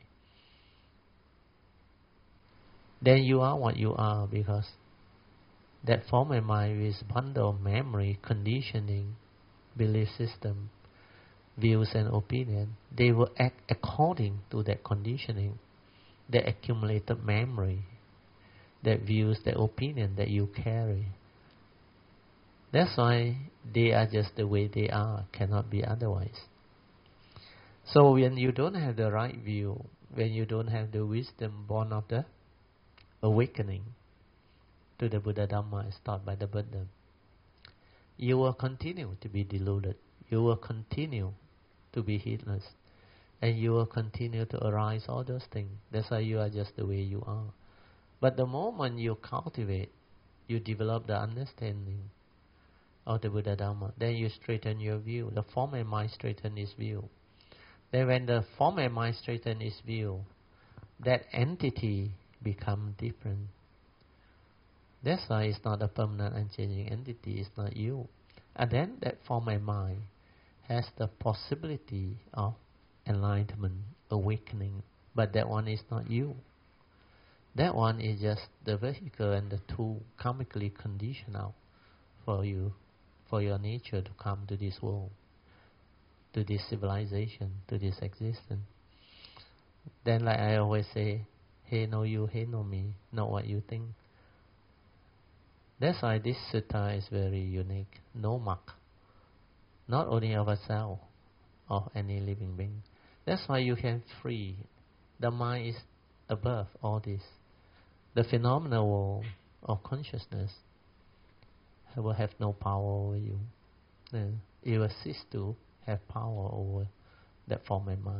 Then you are what you are, because that form and mind is bundle of memory, conditioning, belief system, views and opinion. They will act according to that conditioning, the accumulated memory, that views, that opinion that you carry. That's why they are just the way they are, cannot be otherwise. So when you don't have the right view, when you don't have the wisdom born of the awakening to the Buddha Dhamma as taught by the Buddha, you will continue to be deluded. You will continue to be heedless. And you will continue to arise all those things. That's why you are just the way you are. But the moment you cultivate, you develop the understanding of the Buddha Dhamma, then you straighten your view. The form and mind straighten its view. Then when the form and mind straighten its view, that entity become different. That's why it's not a permanent unchanging entity, it's not you. And then that form and mind has the possibility of enlightenment, awakening, but that one is not you. That one is just the vehicle and the tool karmically conditioned out for you, for your nature to come to this world, to this civilization, to this existence. Then like I always say, hey no you, hey no me, not what you think. That's why this sutta is very unique. No mark. Not only of a cell, of any living being. That's why you can free. The mind is above all this. The phenomenal world of consciousness will have no power over you. It will cease to have power over that form and mind.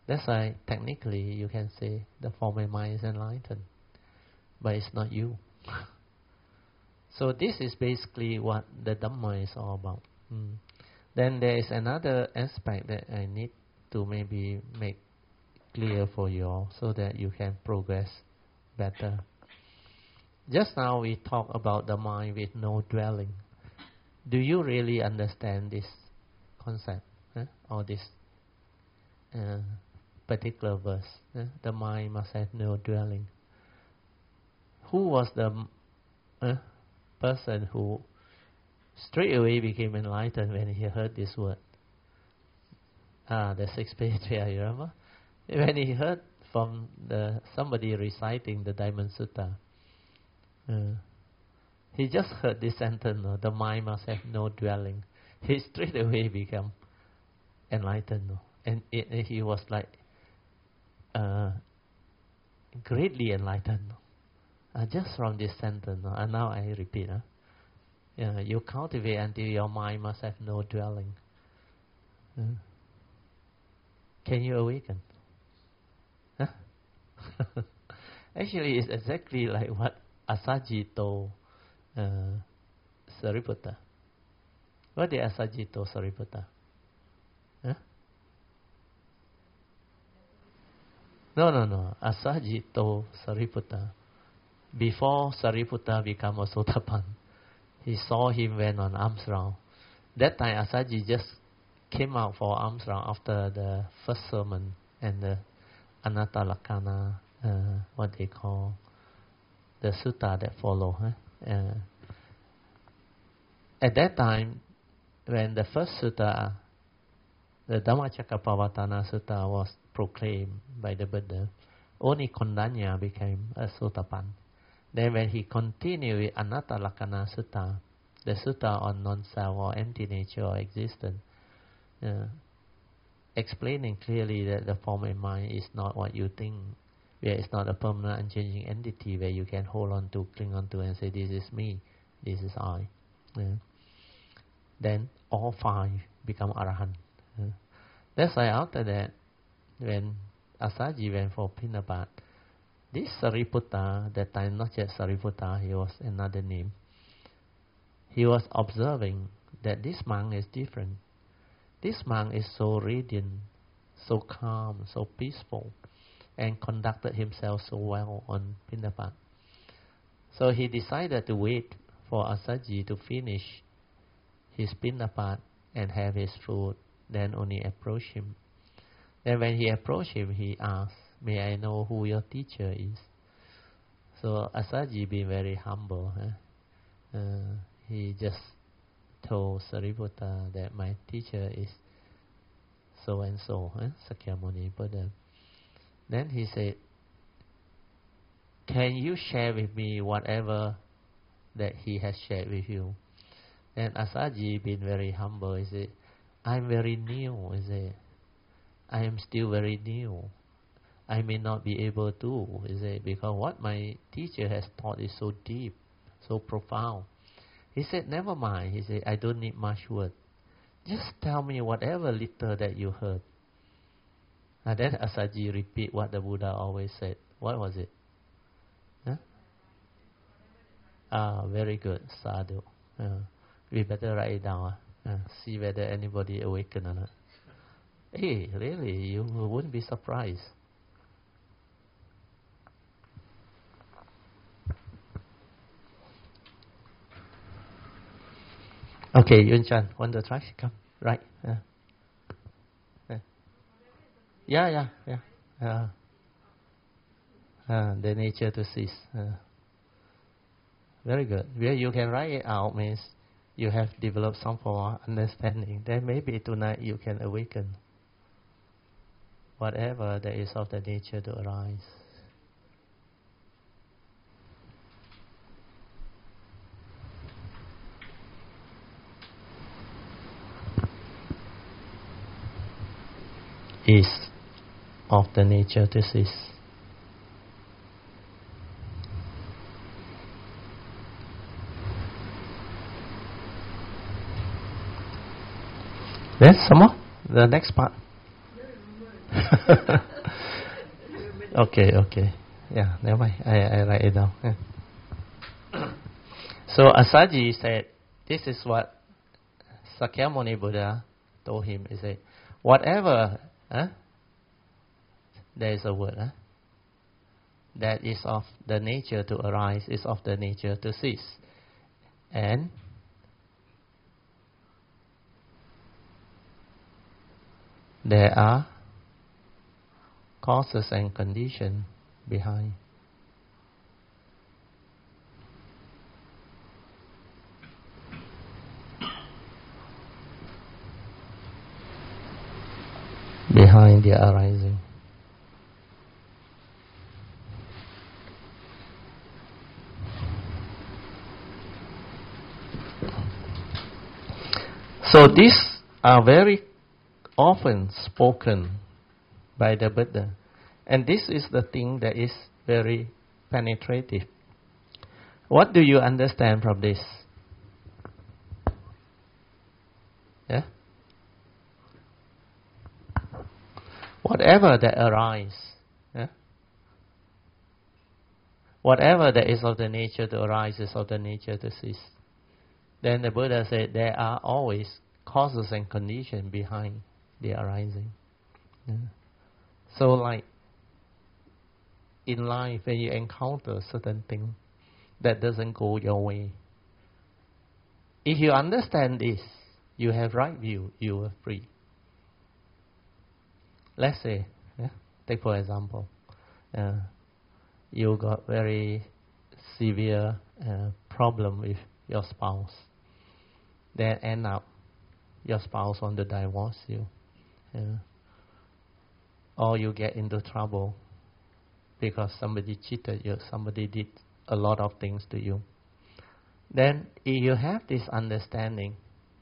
That's why technically you can say the form and mind is enlightened, but it's not you. So this is basically what the Dhamma is all about. Then there is another aspect that I need to maybe make clear for you all so that you can progress better. Just now we talked about the mind with no dwelling. Do you really understand this concept or this particular verse? The mind must have no dwelling. Who was the person who straight away became enlightened when he heard this word? The sixth patriarch, you remember? When he heard from somebody reciting the Diamond Sutta, he just heard this sentence, the mind must have no dwelling. He straight away became enlightened. And he was like greatly enlightened. Just from this sentence. And now I repeat. You cultivate until your mind must have no dwelling. Can you awaken? Actually, it's exactly like what Assaji told Sariputta. What did Assaji told Sariputta? No. Assaji told Sariputta. Before Sariputta became a Sotapan, he saw him went on alms round. That time Assaji just came out for alms round after the first sermon and the Anatta Lakkhana, what they call the sutta that follow. At that time, when the first sutta, the Dhammacakkappavattana Sutta, was proclaimed by the Buddha, only Kondanya became a Sotapan. Then when he continued with Anatta Lakkhana Sutta, the sutta on non-self or empty nature or existence, explaining clearly that the form and mind is not what you think, where it's not a permanent unchanging entity where you can hold on to, cling on to and say, this is me, this is I. Then all five become Arahant. That's why after that, when Assaji went for Pinapat, this Sariputta, that time not yet Sariputta, he was another name. He was observing that this monk is different. This monk is so radiant, so calm, so peaceful, and conducted himself so well on Pinapat. So he decided to wait for Assaji to finish his Pinapat and have his food, then only approach him. Then when he approached him, he asked, may I know who your teacher is? So Assaji being very humble, he just told Sariputta that my teacher is so and so, Sakyamuni Buddha. Then he said, can you share with me whatever that he has shared with you? And Assaji being very humble, he said, I'm very new, he said. I am still very new. I may not be able to, he said, because what my teacher has taught is so deep, so profound. He said, never mind. He said, I don't need much word. Just tell me whatever little that you heard. And then Assaji repeat what the Buddha always said. What was it? Very good. Sadhu. We better write it down. See whether anybody awaken or not. Hey, really, you wouldn't be surprised. Okay, Yun Chan, want to try? Come, right. Yeah. The nature to cease. Very good. Where you can write it out means you have developed some form of understanding. Then maybe tonight you can awaken whatever there is of the nature to arise. Is of the nature to cease. Then some more? The next part. Okay. Yeah, never mind. I write it down. Yeah. So Asaji said, this is what Sakyamuni Buddha told him. He said, whatever, there is a word, that is of the nature to arise, is of the nature to cease. And there are causes and conditions behind. Behind the arising. So these are very often spoken by the Buddha. And this is the thing that is very penetrative. What do you understand from this? Yeah? Whatever that arises, whatever that is of the nature to arise is of the nature to cease. Then the Buddha said there are always causes and conditions behind the arising. Yeah. So like in life, when you encounter certain thing that doesn't go your way, if you understand this, you have right view, you are free. Let's say, take for example, you got very severe problem with your spouse. Then end up your spouse want to divorce you, or you get into trouble because somebody cheated you, somebody did a lot of things to you. Then if you have this understanding,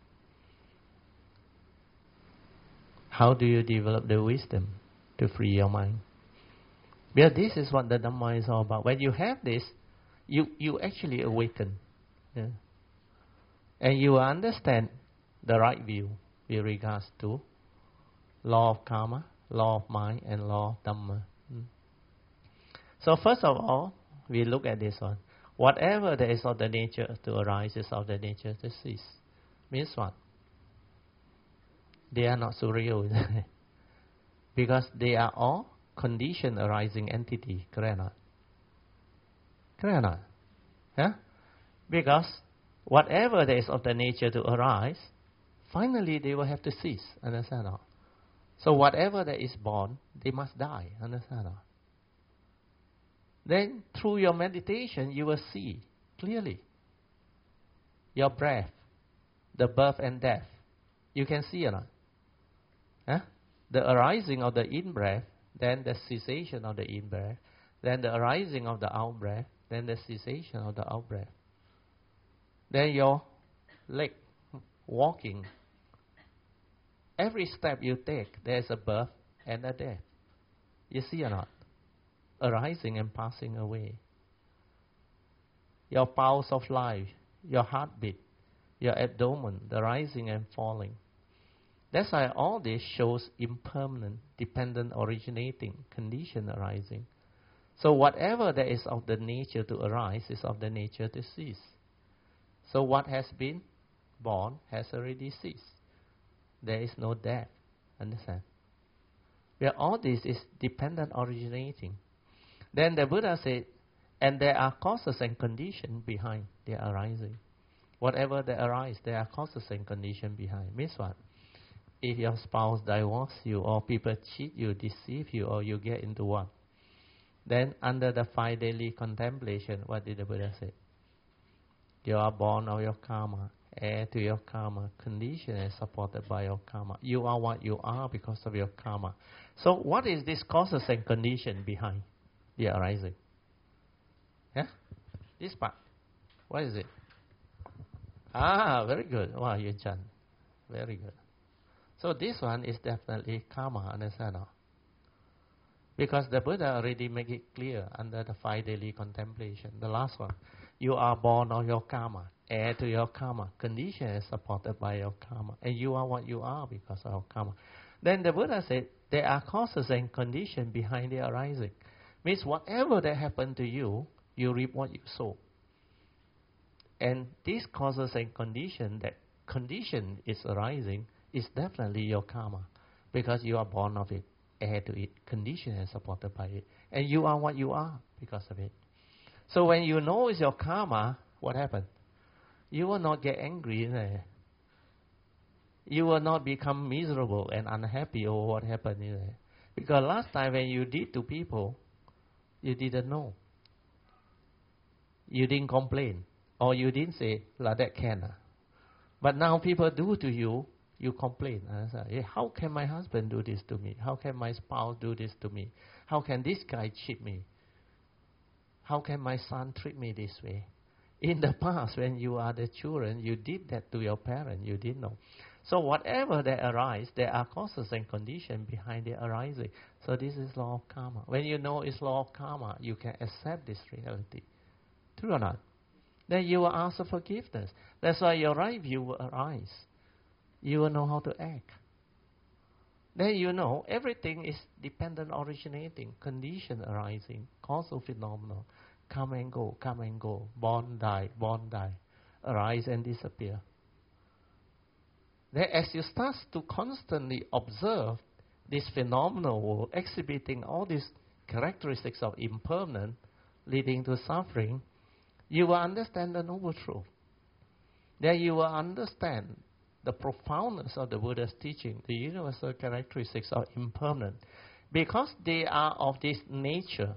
how do you develop the wisdom to free your mind? Because this is what the Dhamma is all about. When you have this, you actually awaken. Yeah? And you understand the right view with regards to law of karma, law of mind, and law of Dhamma. So first of all, we look at this one. Whatever that is of the nature to arise is of the nature to cease. Means what? They are not so real. Because they are all condition arising entity. Correct or not? Correct or not? Yeah? Because whatever that is of the nature to arise, finally they will have to cease. Understand or not? So whatever that is born, they must die. Understand or not? Then through your meditation, you will see clearly your breath, the birth and death. You can see or not? Huh? The arising of the in-breath, then the cessation of the in-breath, then the arising of the out-breath, then the cessation of the out-breath. Then your leg walking. Every step you take, there's a birth and a death. You see or not? Arising and passing away. Your pulse of life, your heartbeat, your abdomen, the rising and falling. That's why all this shows impermanent, dependent, originating, condition arising. So whatever that is of the nature to arise is of the nature to cease. So what has been born has already ceased. There is no death. Understand? Where all this is dependent, originating. Then the Buddha said, and there are causes and conditions behind their arising. Whatever that arises, there are causes and conditions behind. Means what? If your spouse divorces you, or people cheat you, deceive you, or you get into what? Then under the 5 daily contemplation, what did the Buddha say? You are born of your karma, heir to your karma, conditioned and supported by your karma. You are what you are because of your karma. So what is this causes and condition behind the arising? Yeah? This part. What is it? Very good. Wow, you Chan. Very good. So this one is definitely karma, understand? Because the Buddha already made it clear under the 5 daily contemplation. The last one. You are born of your karma, heir to your karma, conditioned and supported by your karma. And you are what you are because of your karma. Then the Buddha said, there are causes and conditions behind the arising. Means whatever that happened to you, you reap what you sow. And these causes and condition, that condition is arising, is definitely your karma. Because you are born of it, heir to it, conditioned and supported by it. And you are what you are because of it. So when you know it's your karma, what happened? You will not get angry. You will not become miserable and unhappy over what happened. Because last time when you did to people, you didn't know. You didn't complain. Or you didn't say, la that can. But now people do to you, you complain. How can my husband do this to me? How can my spouse do this to me? How can this guy cheat me? How can my son treat me this way? In the past, when you are the children, you did that to your parents. You didn't know. So whatever that arises, there are causes and conditions behind the arising. So this is law of karma. When you know it's law of karma, you can accept this reality. True or not? Then you will ask for forgiveness. That's why your right view will arise. You will know how to act. Then you know everything is dependent originating, condition arising, causal phenomenon. Come and go, born, die, arise and disappear. Then as you start to constantly observe this phenomenal world exhibiting all these characteristics of impermanence leading to suffering, you will understand the noble truth. Then you will understand the profoundness of the Buddha's teaching, the universal characteristics of impermanence. Because they are of this nature,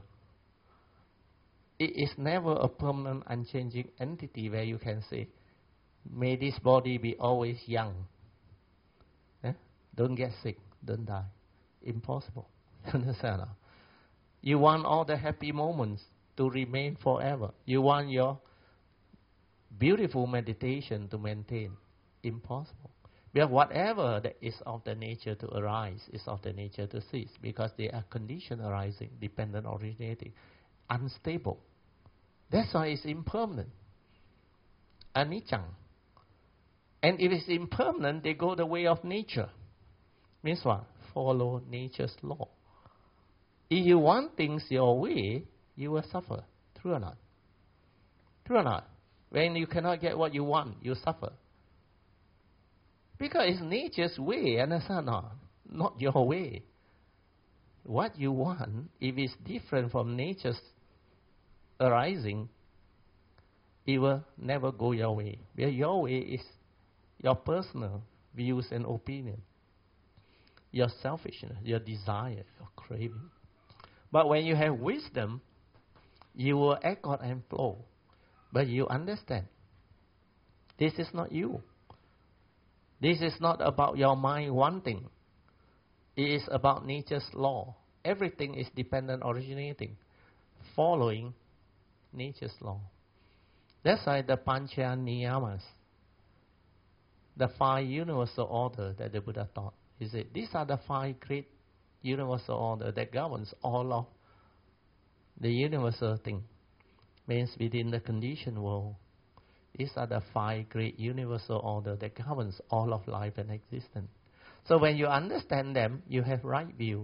it is never a permanent, unchanging entity where you can say, may this body be always young. Don't get sick, don't die. Impossible. Understand? You want all the happy moments to remain forever. You want your beautiful meditation to maintain. Impossible. Because whatever that is of the nature to arise is of the nature to cease. Because they are condition arising, dependent originating, unstable. That's why it's impermanent. Anicca. And if it's impermanent, they go the way of nature. Means what? Follow nature's law. If you want things your way, you will suffer. True or not? True or not? When you cannot get what you want, you suffer. Because it's nature's way, understand or not? Not your way. What you want, if it's different from nature's arising, it will never go your way. Because your way is your personal views and opinion, your selfishness, your desire, your craving. But when you have wisdom, you will act out and flow. But you understand, this is not you. This is not about your mind wanting. It is about nature's law. Everything is dependent originating, following nature's law. That's why the Pancha Niyamas, the 5 universal order that the Buddha taught, he said, these are the 5 great universal order that governs all of the universal thing. Means within the conditioned world, these are the 5 great universal order that governs all of life and existence. So when you understand them, you have right views.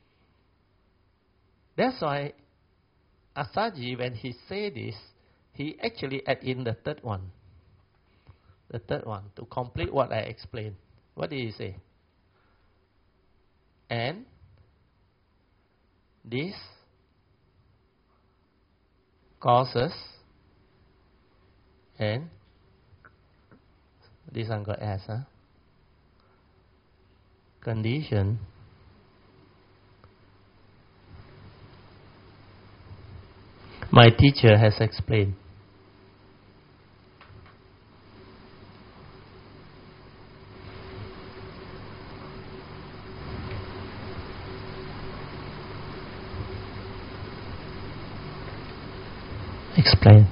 That's why Asaji, when he said this, he actually added in the third one. The third one, to complete what I explained. What did he say? And this causes and this one got S, condition my teacher has explained. Explain.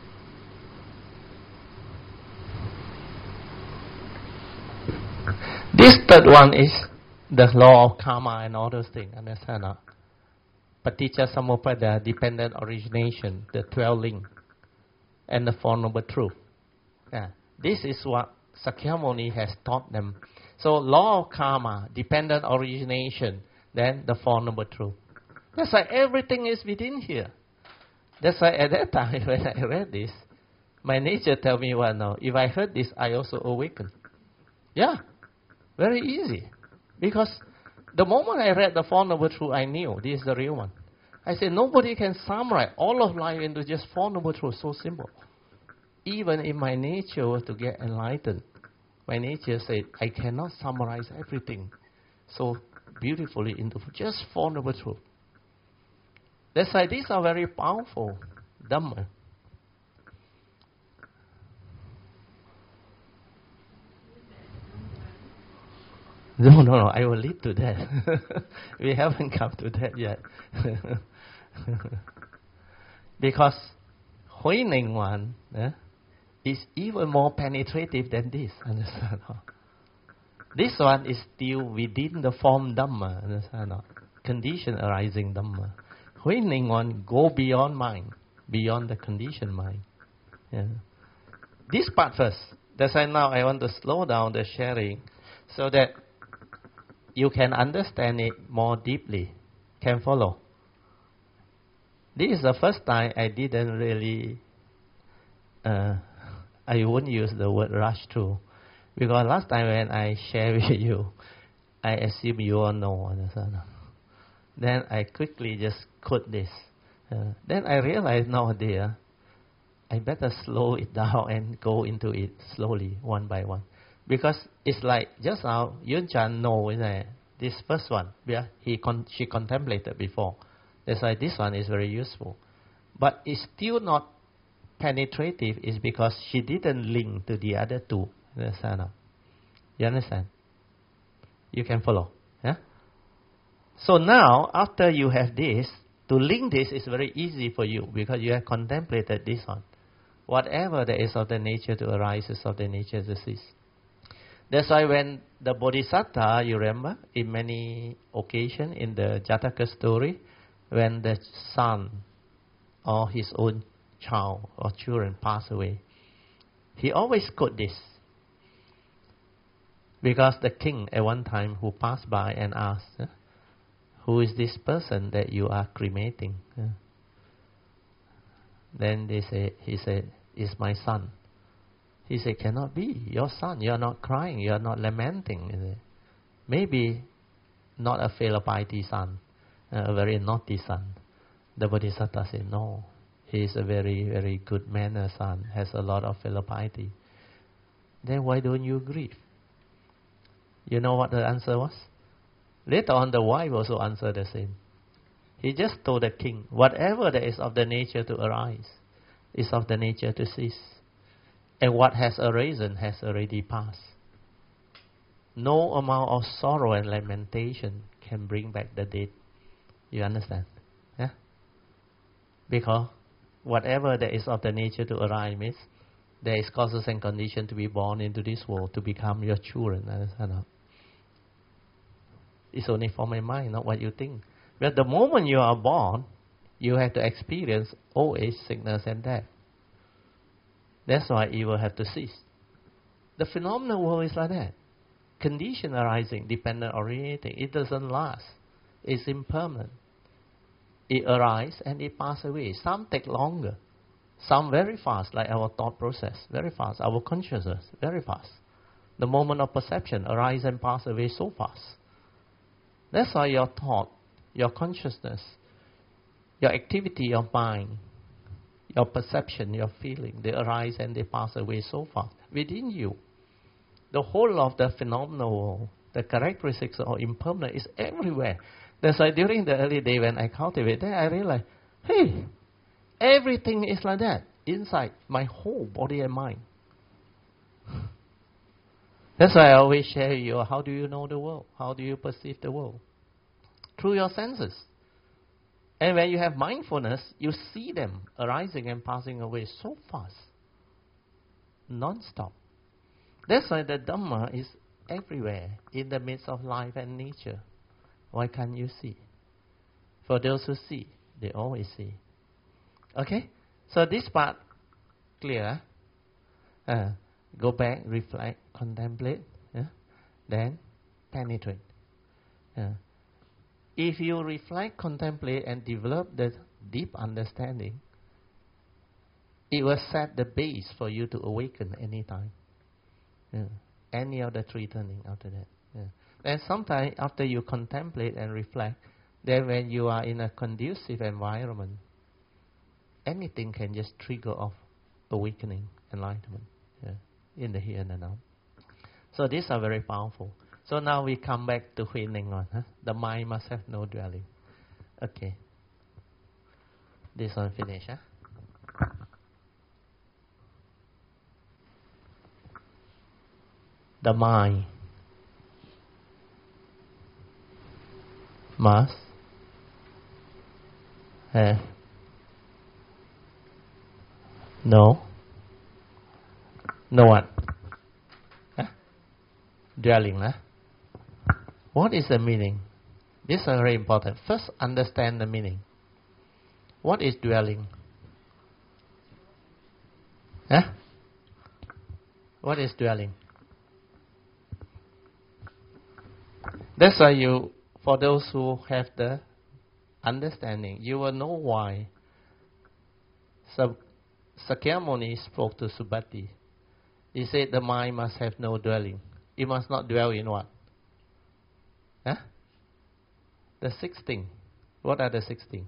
This third one is the law of karma and all those things. Understand? Paticca Samuppada, dependent origination, the 12 links, and the Four Noble Truths. This is what Sakyamuni has taught them So law of karma, dependent origination, then the Four Noble Truths. That's why everything is within here. That's why at that time when I read this, my nature tell me, well, no, if I heard this, I also awaken. Yeah, very easy. Because the moment I read the Four Noble Truths, I knew this is the real one. I said, nobody can summarize all of life into just Four Noble Truths, so simple. Even if my nature was to get enlightened, my nature said, I cannot summarize everything so beautifully into just Four Noble Truths. That's why these are very powerful Dhamma. No, I will lead to that. We haven't come to that yet. Because Hui Ning Wan is even more penetrative than this, understand? This one is still within the form Dhamma, understand? Condition arising Dhamma. Hui Ning Wan go beyond mind, beyond the conditioned mind. Yeah. This part first. That's why now I want to slow down the sharing so that you can understand it more deeply. Can follow? This is the first time I didn't really, I won't use the word rush through. Because last time when I share with you, I assume you all know. Understand? Then I quickly just quote this. Then I realized nowadays, I better slow it down and go into it slowly, one by one. Because it's like just now, Yun Chan know this first one, yeah, she contemplated before. That's why this one is very useful. But it's still not penetrative is because she didn't link to the other two. Understand? You understand? You can follow. Yeah? So now, after you have this, to link this is very easy for you because you have contemplated this one. Whatever there is of the nature to arise is of the nature to cease. That's why when the Bodhisattva, you remember, in many occasions in the Jataka story, when the son or his own child or children pass away, he always quote this. Because the king at one time who passed by and asked, who is this person that you are cremating? Then he said, it's my son. He said, cannot be your son. You are not crying. You are not lamenting. Maybe not a filial piety son, a very naughty son. The Bodhisattva said, no. He is a very, very good manner son, has a lot of filial piety. Then why don't you grieve? You know what the answer was? Later on, the wife also answered the same. He just told the king, whatever there is of the nature to arise is of the nature to cease. And what has arisen has already passed. No amount of sorrow and lamentation can bring back the dead. You understand? Yeah? Because whatever there is of the nature to arise means there is causes and conditions to be born into this world to become your children. Understand? It's only for my mind, not what you think. But the moment you are born, you have to experience old age, sickness, and death. That's why it will have to cease. The phenomenal world is like that. Condition arising, dependent originating. It doesn't last. It's impermanent. It arises and it passes away. Some take longer. Some very fast, like our thought process. Very fast. Our consciousness, very fast. The moment of perception arises and passes away so fast. That's why your thought, your consciousness, your activity, your mind, your perception, your feeling, they arise and they pass away so fast within you. The whole of the phenomenal world, the characteristics of impermanent is everywhere. That's why during the early day when I cultivated, I realized, hey, everything is like that inside my whole body and mind. That's why I always share with you, how do you know the world? How do you perceive the world? Through your senses. And when you have mindfulness, you see them arising and passing away so fast, non-stop. That's why the Dhamma is everywhere, in the midst of life and nature. Why can't you see? For those who see, they always see. Okay? So this part, clear? Go back, reflect, contemplate. Yeah? then penetrate. If you reflect, contemplate, and develop the deep understanding, it will set the base for you to awaken anytime. Any of the three turning after that. And sometimes after you contemplate and reflect, then when you are in a conducive environment, anything can just trigger off awakening, enlightenment, in the here and the now. So these are very powerful. So now we come back to Hui Ning on. The mind must have no dwelling. Okay. This one finish. The mind must have no what? Dwelling. What is the meaning? This is very important. First, understand the meaning. What is dwelling? What is dwelling? That's why you, for those who have the understanding, you will know why Sakyamuni spoke to Subhati. He said the mind must have no dwelling. It must not dwell in what? The 16. What are the 16?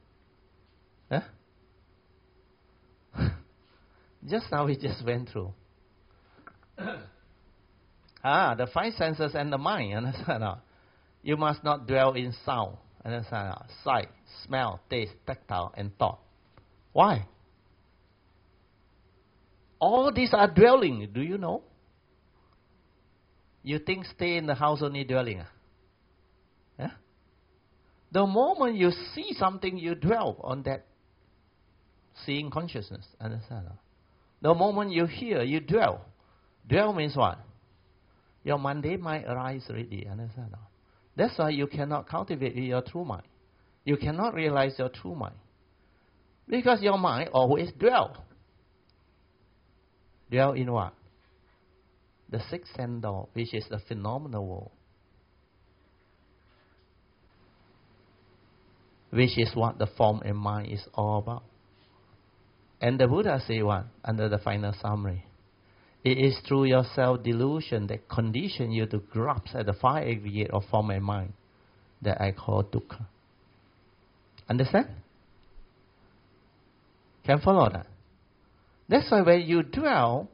Just now we just went through. The five senses and the mind. Understand? You must not dwell in sound. Understand? Sight, smell, taste, tactile, and thought. Why? All these are dwelling. Do you know? You think stay in the house only dwelling? The moment you see something, you dwell on that seeing consciousness. Understand? The moment you hear, you dwell. Dwell means what? Your mundane mind arises already. Understand? That's why you cannot cultivate your true mind. You cannot realize your true mind. Because your mind always dwell. Dwell in what? The sixth sense door, which is the phenomenal world. Which is what the form and mind is all about. And the Buddha say what? Under the final summary. It is through your self-delusion that condition you to grasp at the five aggregate of form and mind that I call dukkha. Understand? Can follow that? That's why when you dwell,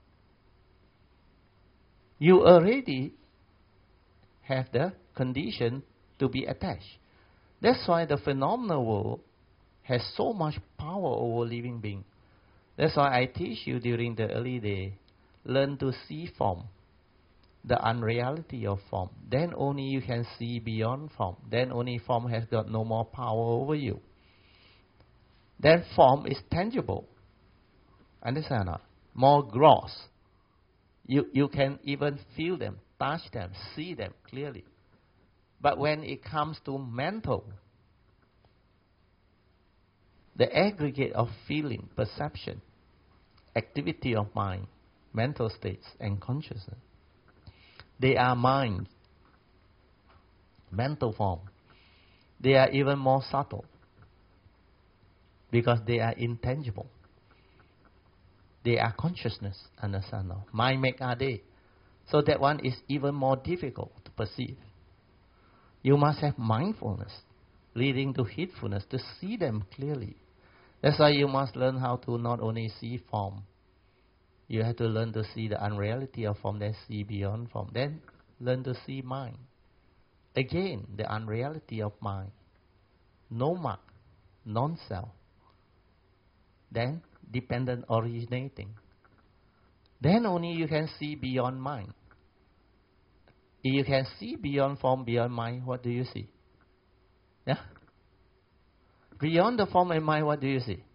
you already have the condition to be attached. That's why the phenomenal world has so much power over living being. That's why I teach you during the early day, learn to see form, the unreality of form. Then only you can see beyond form. Then only form has got no more power over you. Then form is tangible. Understand? More gross. You can even feel them, touch them, see them clearly. But when it comes to mental, the aggregate of feeling, perception, activity of mind, mental states, and consciousness, they are mind, mental form. They are even more subtle because they are intangible. They are consciousness, understand now? Mind make are they. So that one is even more difficult to perceive. You must have mindfulness, leading to heedfulness, to see them clearly. That's why you must learn how to not only see form, you have to learn to see the unreality of form, then see beyond form. Then learn to see mind. Again, the unreality of mind. No mark, non-self. Then dependent originating. Then only you can see beyond mind. If you can see beyond form, beyond mind, what do you see? Yeah? Beyond the form and mind, what do you see?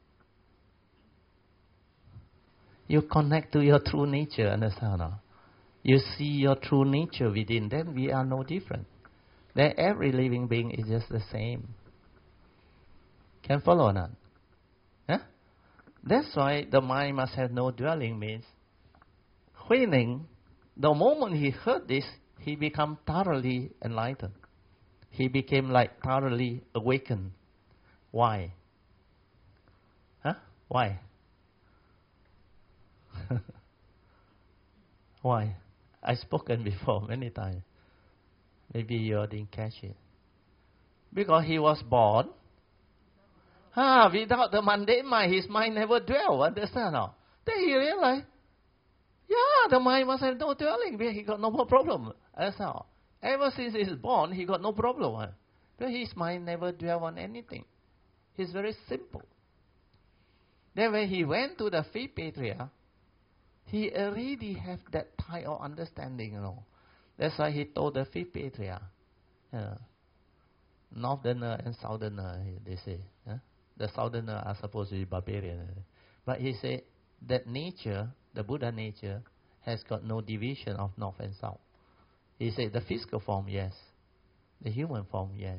You connect to your true nature, understand? You see your true nature within, then we are no different. Then every living being is just the same. Can follow or not? Yeah? That's why the mind must have no dwelling means Hui Ning, the moment he heard this, he became thoroughly enlightened. He became like thoroughly awakened. Why? Huh? Why? Why? I've spoken before many times. Maybe you didn't catch it. Because he was born. Without the mundane mind, his mind never dwell. Understand now? Then he realized, the mind must have no dwelling. He got no more problem. Understand now? Ever since he's born, he got no problem. But his mind never dwell on anything. He's very simple. Then when he went to the fifth patriarch, he already have that type of understanding, That's why he told the fifth patriarch, Northerner and Southerner, they say. The Southerner are supposed to be barbarian. But he said that nature, the Buddha nature, has got no division of North and South. He said the physical form, yes. The human form, yes.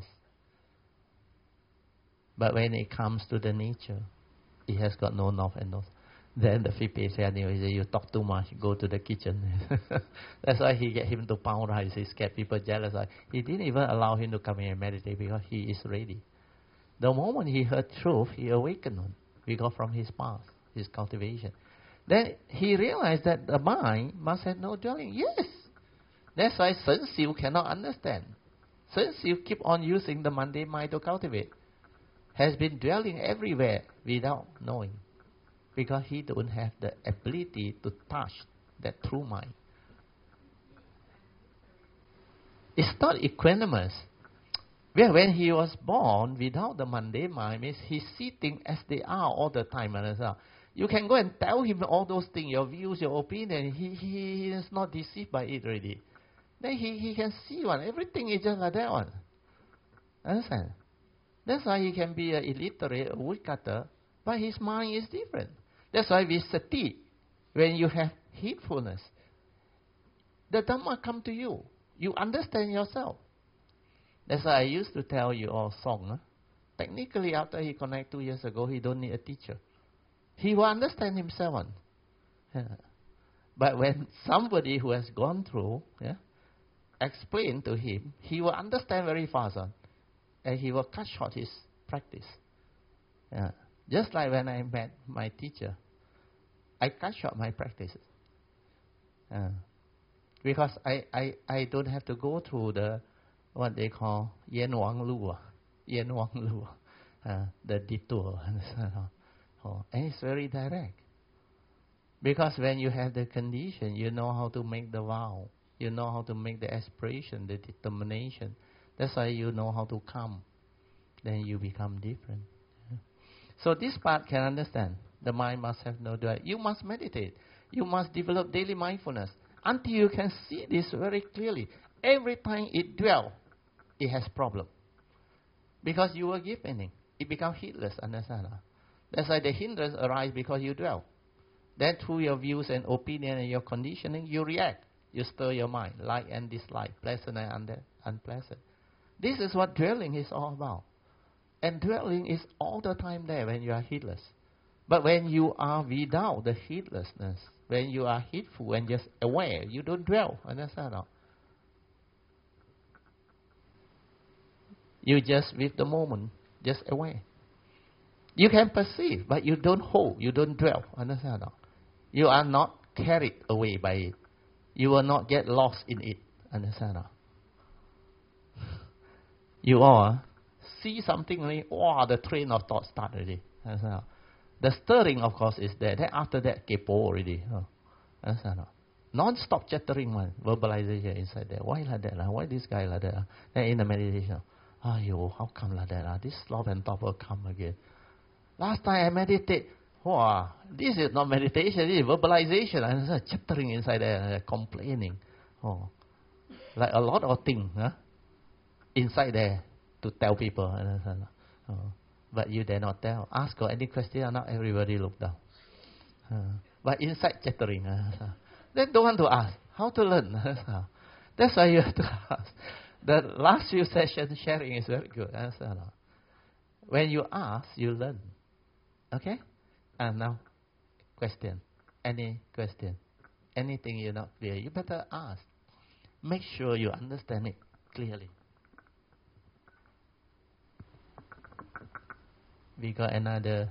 But when it comes to the nature, it has got no North and North. Then the fifth patriarch, he said, you talk too much, go to the kitchen. That's why he get him to pound rice. He scared people jealous. He didn't even allow him to come here and meditate because he is ready. The moment he heard truth, he awakened. We got from his past, his cultivation. Then he realized that the mind must have no dwelling. Yes. That's why Sun Xiu cannot understand. Sun Xiu keep on using the mundane mind to cultivate. Has been dwelling everywhere without knowing. Because he don't have the ability to touch that true mind. It's not equanimous. When he was born without the mundane mind, means he's sitting as they are all the time. You can go and tell him all those things, your views, your opinion. He is not deceived by it already. Then he can see one. Everything is just like that one. Understand? That's why he can be an illiterate, a woodcutter, but his mind is different. That's why with sati, when you have heedfulness, the Dhamma come to you. You understand yourself. That's why I used to tell you all song. Technically, after he connected 2 years ago, he don't need a teacher. He will understand himself. But when somebody who has gone through explain to him, he will understand very fast. And he will cut short his practice. Just like when I met my teacher, I cut short my practices. Because I don't have to go through the what they call Yen Wang Lu, the detour. And it's very direct. Because when you have the condition, you know how to make the vow. You know how to make the aspiration, the determination. That's why you know how to come. Then you become different. So this part can understand. The mind must have no dwelling. You must meditate. You must develop daily mindfulness until you can see this very clearly. Every time it dwells, it has problem. Because you will give meaning. It becomes heedless, understand? That's why the hindrance arises because you dwell. Then through your views and opinion and your conditioning, you react. You stir your mind, like and dislike, pleasant and unpleasant. This is what dwelling is all about. And dwelling is all the time there when you are heedless. But when you are without the heedlessness, when you are heedful and just aware, you don't dwell. Understand? You just with the moment, just aware. You can perceive, but you don't hold, you don't dwell. Understand? You are not carried away by it. You will not get lost in it. Understand? You all see something, the train of thought start already. Understand? The stirring, of course, is there. Then after that, kepo already. Understand? Non-stop chattering one, verbalization inside there. Why like that? Why this guy like that? Then in the meditation, how come like that? This sloth and thought will come again. Last time I meditate, this is not meditation, this is verbalization. And chattering inside there, complaining. Like a lot of things inside there to tell people. But you dare not tell. Ask or any question, not everybody look down. But inside chattering. Then don't want to ask. How to learn? That's why you have to ask. The last few sessions sharing is very good. When you ask, you learn. Okay? And now, question. Any question? Anything you're not clear, you better ask. make sure you understand it clearly. We got another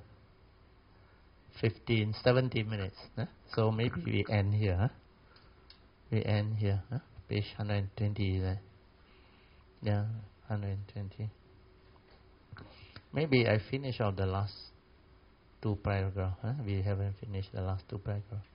15, 17 minutes. Huh? So maybe we end here. Huh? We end here. Huh? Page 120. Yeah, 120. Maybe I finish out the last two paragraphs. Huh? We haven't finished the last two paragraphs.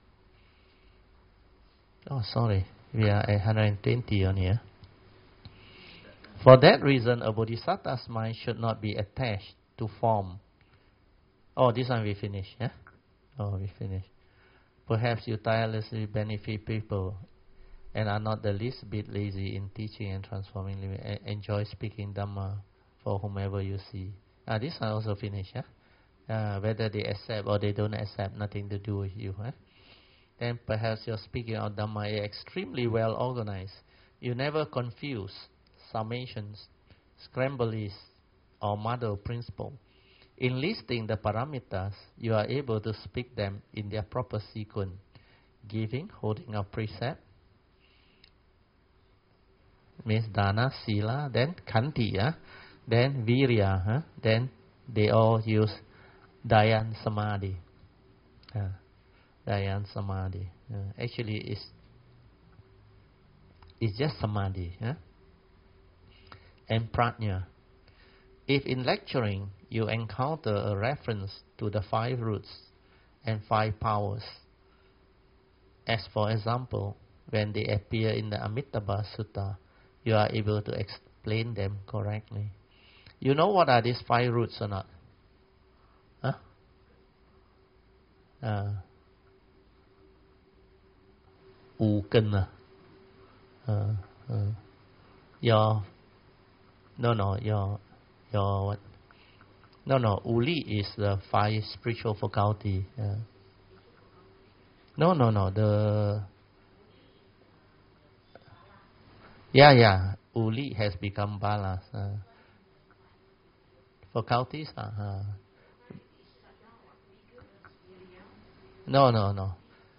Oh, sorry. We are at 120 on here. For that reason, a bodhisattva's mind should not be attached to form. Oh, this one we finished. Yeah? Oh, we finished. Perhaps you tirelessly benefit people and are not the least bit lazy in teaching and transforming living. Enjoy speaking Dhamma for whomever you see. This one also finished. Whether they accept or they don't accept, nothing to do with you. Then perhaps your speaking of Dhamma is extremely well organized. You never confuse summations, scramble or muddle principle. In listing the paramitas, you are able to speak them in their proper sequence. Giving, holding a precept, means dana, sila, then khanti, then virya, then they all use dhyan samadhi. Dhyan samadhi. Actually, it's just samadhi. And prajna. If in lecturing you encounter a reference to the 5 roots and 5 powers, as for example, when they appear in the Amitabha Sutta, you are able to explain them correctly. You know what are these 5 roots or not? Uli is the 5 spiritual faculty. Uli has become balas. Faculties? No.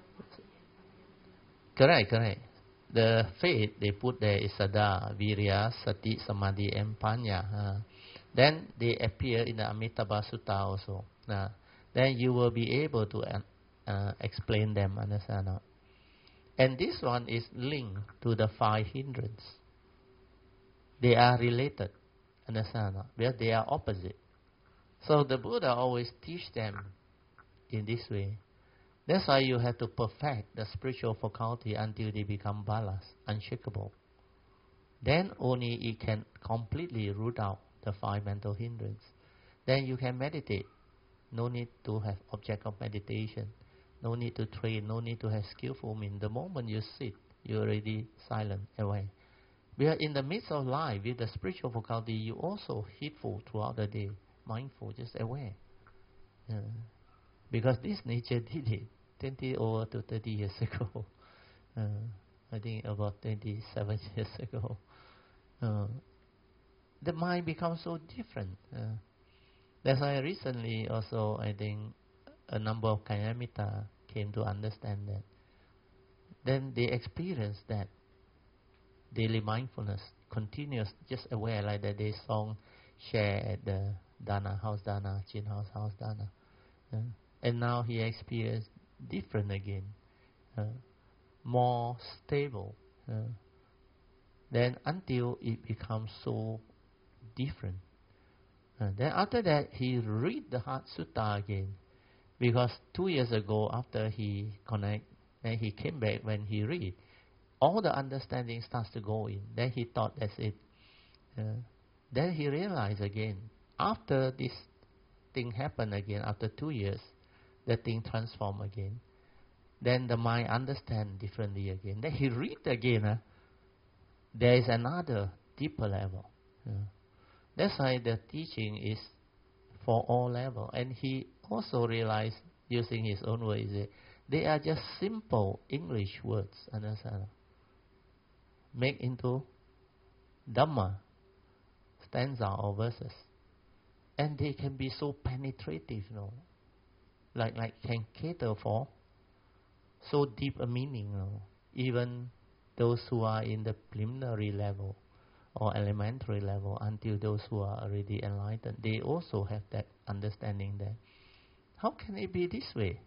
Correct. The faith they put there is Sada, Virya, Sati, Samadhi, and Panya. Then they appear in the Amitabha Sutta also. Then you will be able to explain them, understand? And this one is linked to the 5 hindrances. They are related, understand? Because they are opposite. So the Buddha always teach them in this way. That's why you have to perfect the spiritual faculty until they become balas, unshakable. Then only it can completely root out the 5 mental hindrances. Then you can meditate. No need to have object of meditation. No need to train. No need to have skillful means. The moment you sit, you're already silent, away. We are in the midst of life with the spiritual faculty. You also heedful throughout the day, mindful, just aware. Because this nature did it 20 over to 30 years ago. I think about 27 years ago. The mind becomes so different. That's why recently also I think a number of Kayamita came to understand that. Then they experienced that daily mindfulness, continuous, just aware, like that they song share at the Dana, house Dana, Chin house Dana. And now he experienced different again, more stable. Then until it becomes so different. Then after that, he read the Heart Sutta again. Because 2 years ago, after he connect, then he came back when he read. All the understanding starts to go in. Then he thought that's it. Then he realized again, after this thing happened again, after 2 years, the thing transformed again. Then the mind understands differently again. Then he read again. There is another deeper level. That's why the teaching is for all levels. And he also realized, using his own words, they are just simple English words, understand? Make into Dhamma, stanza or verses. And they can be so penetrative, like can cater for so deep a meaning. Even those who are in the preliminary level or elementary level until those who are already enlightened, they also have that understanding that how can it be this way?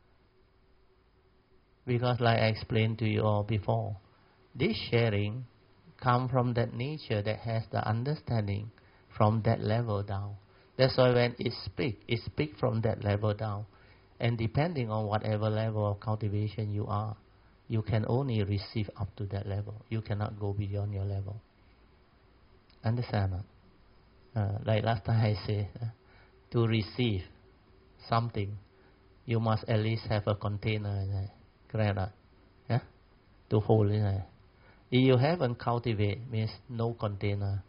Because like I explained to you all before, this sharing comes from that nature that has the understanding from that level down. That's why when it speaks from that level down. And depending on whatever level of cultivation you are, you can only receive up to that level. You cannot go beyond your level. Understand? Like last time I said, to receive something, you must at least have a container. Correct? Yeah? To hold it. If you haven't cultivated, means no container.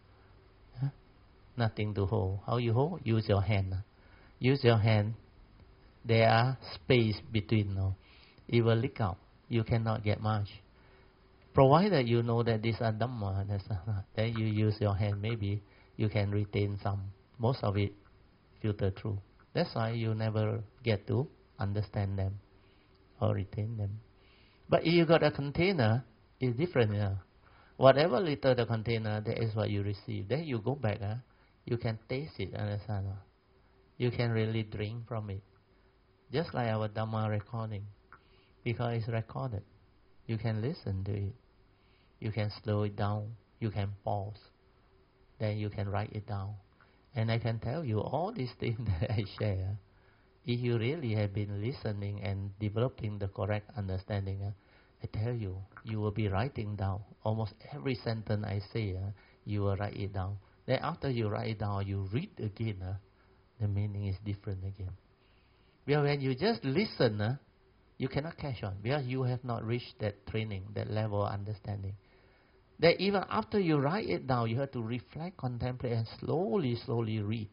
Nothing to hold. How you hold? Use your hand. Use your hand. There are space between. It will leak out. You cannot get much. Provided you know that these are Dhamma, then you use your hand. Maybe you can retain some. Most of it filter through. That's why you never get to understand them or retain them. But if you got a container, it's different. Whatever little the container, that is what you receive. Then you go back. You can taste it. Understand? You can really drink from it. Just like our Dhamma recording. Because it's recorded. You can listen to it. You can slow it down. You can pause. Then you can write it down. And I can tell you all these things that I share. If you really have been listening and developing the correct understanding, I tell you, you will be writing down. Almost every sentence I say, you will write it down. Then after you write it down, you read again, the meaning is different again. Because when you just listen, you cannot catch on. Because you have not reached that training, that level of understanding. That even after you write it down, you have to reflect, contemplate, and slowly read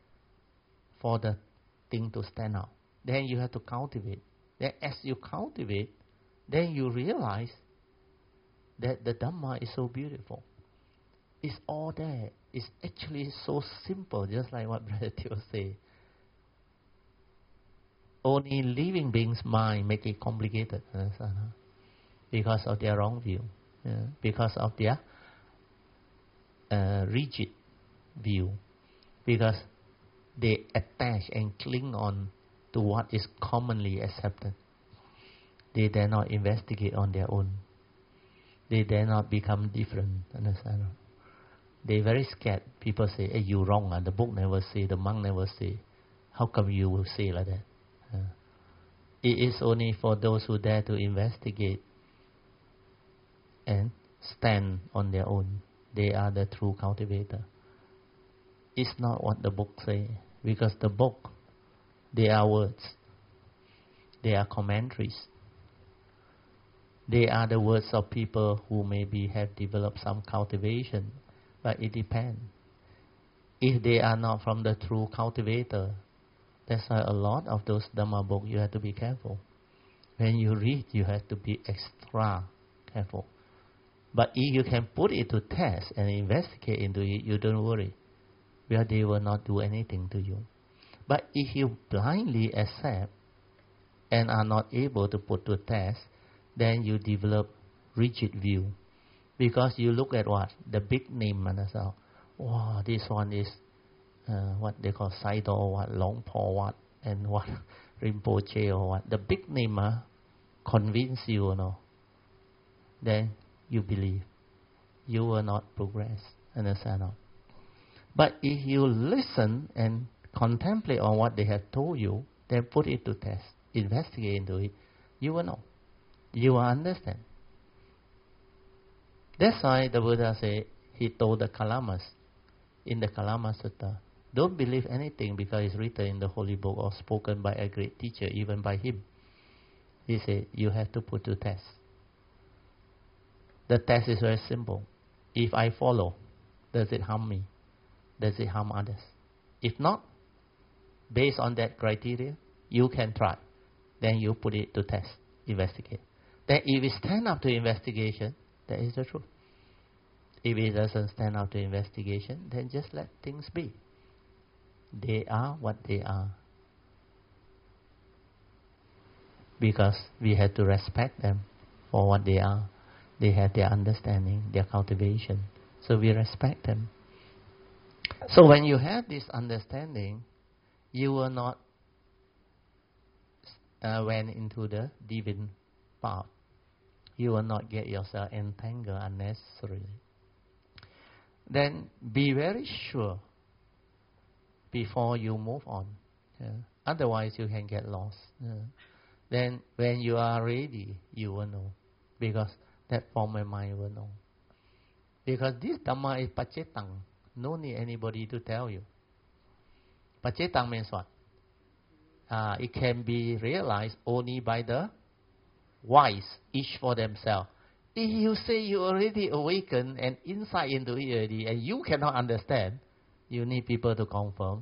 for the thing to stand out. Then you have to cultivate. Then as you cultivate, then you realize that the Dhamma is so beautiful. It's all there. It's actually so simple, just like what Brother Teo said. Only living beings' mind make it complicated, because of their wrong view, because of their rigid view, because they attach and cling on to what is commonly accepted. They dare not investigate on their own. They dare not become different, understand? They very scared. People say, hey, you wrong. The book never say, the monk never say. How come you will say like that? It is only for those who dare to investigate and stand on their own. They are the true cultivator. It's not what the book say, because the book, they are words. They are commentaries. They are the words of people who maybe have developed some cultivation, but it depends. If they are not from the true cultivator, that's why a lot of those Dhamma books, you have to be careful. When you read, you have to be extra careful. But if you can put it to test and investigate into it, you don't worry, because they will not do anything to you. But if you blindly accept and are not able to put to test, then you develop rigid view. Because you look at what? The big name, and so, wow, this one is what they call Sayadaw or what, Long Po what, and what, Rinpoche or what. The big name convince you, then you believe. You will not progress, understand? But if you listen and contemplate on what they have told you, then put it to test, investigate into it, you will know. You will understand. That's why the Buddha said, he told the Kalamas in the Kalama Sutta, don't believe anything because it's written in the holy book or spoken by a great teacher, even by him. He said, you have to put to test. The test is very simple. If I follow, does it harm me? Does it harm others? If not, based on that criteria, you can try. Then you put it to test, investigate. Then if it stands up to investigation, that is the truth. If it doesn't stand up to investigation, then just let things be. They are what they are. Because we have to respect them for what they are. They have their understanding, their cultivation. So we respect them. So when you have this understanding, you will not went into the divine path. You will not get yourself entangled unnecessarily. Then be very sure before you move on. Otherwise you can get lost. Then when you are ready, you will know. Because that form of mind will know. Because this Dhamma is Pacetang. No need anybody to tell you. Pacetang means what? It can be realized only by the wise, each for themselves. If you say you already awakened and insight into it already, and you cannot understand, you need people to confirm.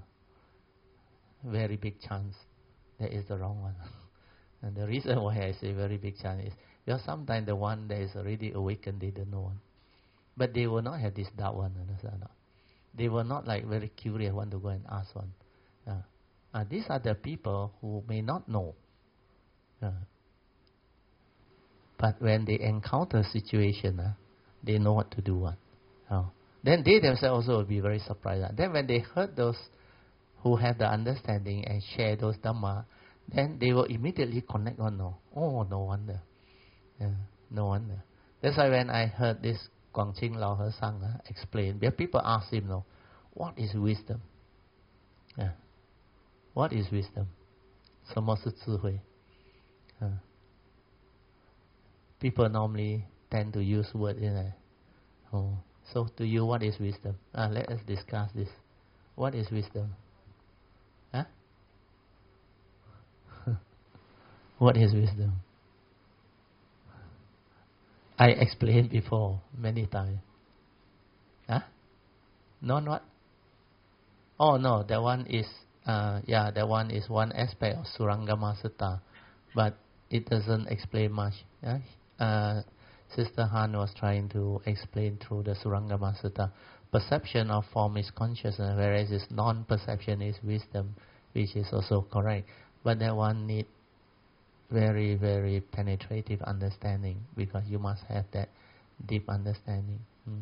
Very big chance that is the wrong one. And the reason why I say very big chance is because sometimes the one that is already awakened, they don't know one. But they will not have this doubt one, understand? They will not like very curious, want to go and ask one. These are the people who may not know. But when they encounter situation, they know what to do. Then they themselves also will be very surprised. Then when they heard those who have the understanding and share those Dhamma, then they will immediately connect on. No wonder. No wonder. That's why when I heard this Guangqing Lao He Sang explain, people ask him, what is wisdom? What is wisdom? 什么是智慧? People normally tend to use words, So to you, what is wisdom? Let us discuss this. What is wisdom? What is wisdom? I explained before many times. Not what? Oh no, that one is that one is one aspect of Surangama Sutta, but it doesn't explain much. Sister Han was trying to explain through the Surangama Sutta. Perception of form is consciousness, whereas this non-perception is wisdom, which is also correct. But that one needs very, very penetrative understanding, because you must have that deep understanding.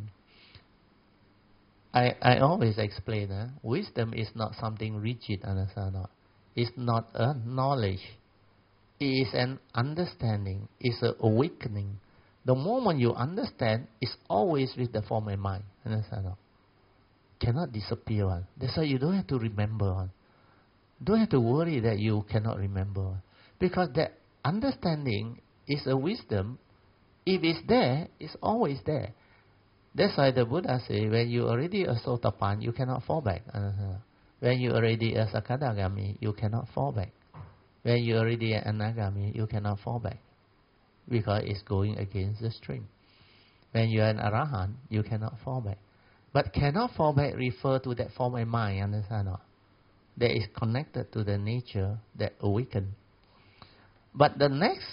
I always explain, wisdom is not something rigid, understand? It's not a knowledge. It is an understanding. It's an awakening. The moment you understand, it's always with the form and mind, understand? Cannot disappear one. That's why you don't have to remember one. Don't have to worry that you cannot remember one. Because that understanding is a wisdom. If it's there, it's always there. That's why the Buddha say, when you already a Sotapan, you cannot fall back. When you already a Sakadagami, you cannot fall back. When you already an Anagami, you cannot fall back, because it's going against the stream. When you are an Arahant, you cannot fall back. But cannot fall back refer to that form and mind, understand? That is connected to the nature that awaken. But the next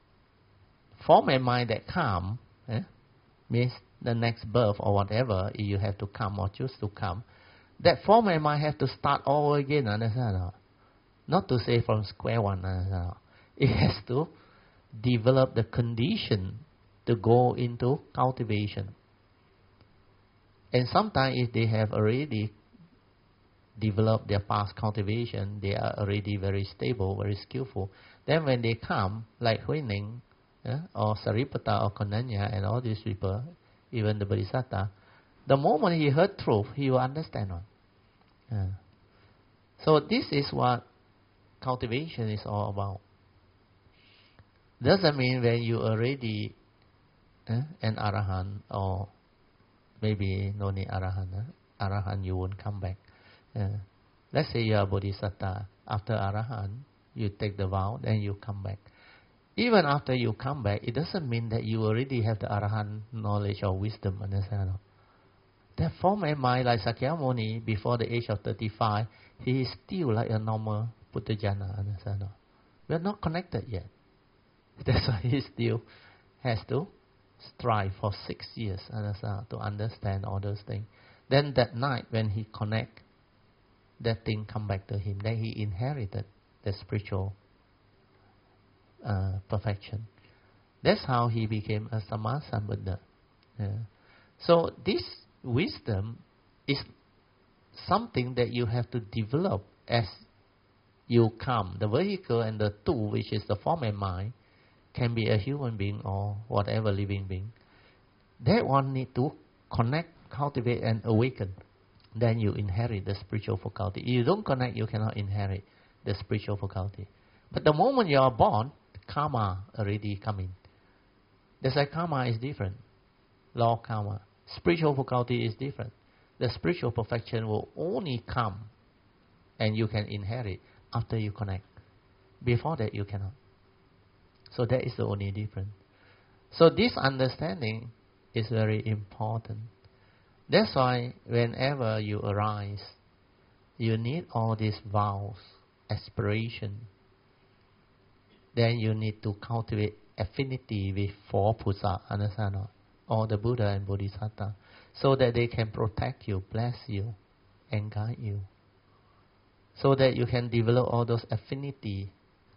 form and mind that come, means the next birth or whatever, if you have to come or choose to come, that form and mind have to start all over again, understand? Not to say from square one, understand? It has to develop the condition to go into cultivation. And sometimes if they have already developed their past cultivation, they are already very stable, very skillful. Then when they come, like Huining, or Sariputta or Konanya and all these people, even the Bodhisattva, the moment he heard truth, he will understand one. So this is what cultivation is all about. Doesn't mean when you already an Arahant, or maybe no need Arahant, Arahant you won't come back. Let's say you are Bodhisattva. After Arahant, you take the vow, then you come back. Even after you come back, it doesn't mean that you already have the Arahant knowledge or wisdom, understand? That form and mind, like Sakyamuni, before the age of 35, he is still like a normal Puthajjana, understand? We are not connected yet. That's why he still has to strive for 6 years, understand, to understand all those things. Then that night, when he connect, that thing come back to him. Then he inherited the spiritual perfection. That's how he became a Sammasambuddha. So this wisdom is something that you have to develop as you come. The vehicle and the tool, which is the form and mind, can be a human being or whatever living being. That one need to connect, cultivate, and awaken. Then you inherit the spiritual faculty. If you don't connect, you cannot inherit the spiritual faculty. But the moment you are born, karma already come in. That's why karma is different. Law of karma. Spiritual faculty is different. The spiritual perfection will only come and you can inherit after you connect. Before that, you cannot. So that is the only difference. So this understanding is very important. That's why whenever you arise, you need all these vows, aspiration. Then you need to cultivate affinity with four Pusa, understand? Or the Buddha and Bodhisattva, so that they can protect you, bless you, and guide you. So that you can develop all those affinity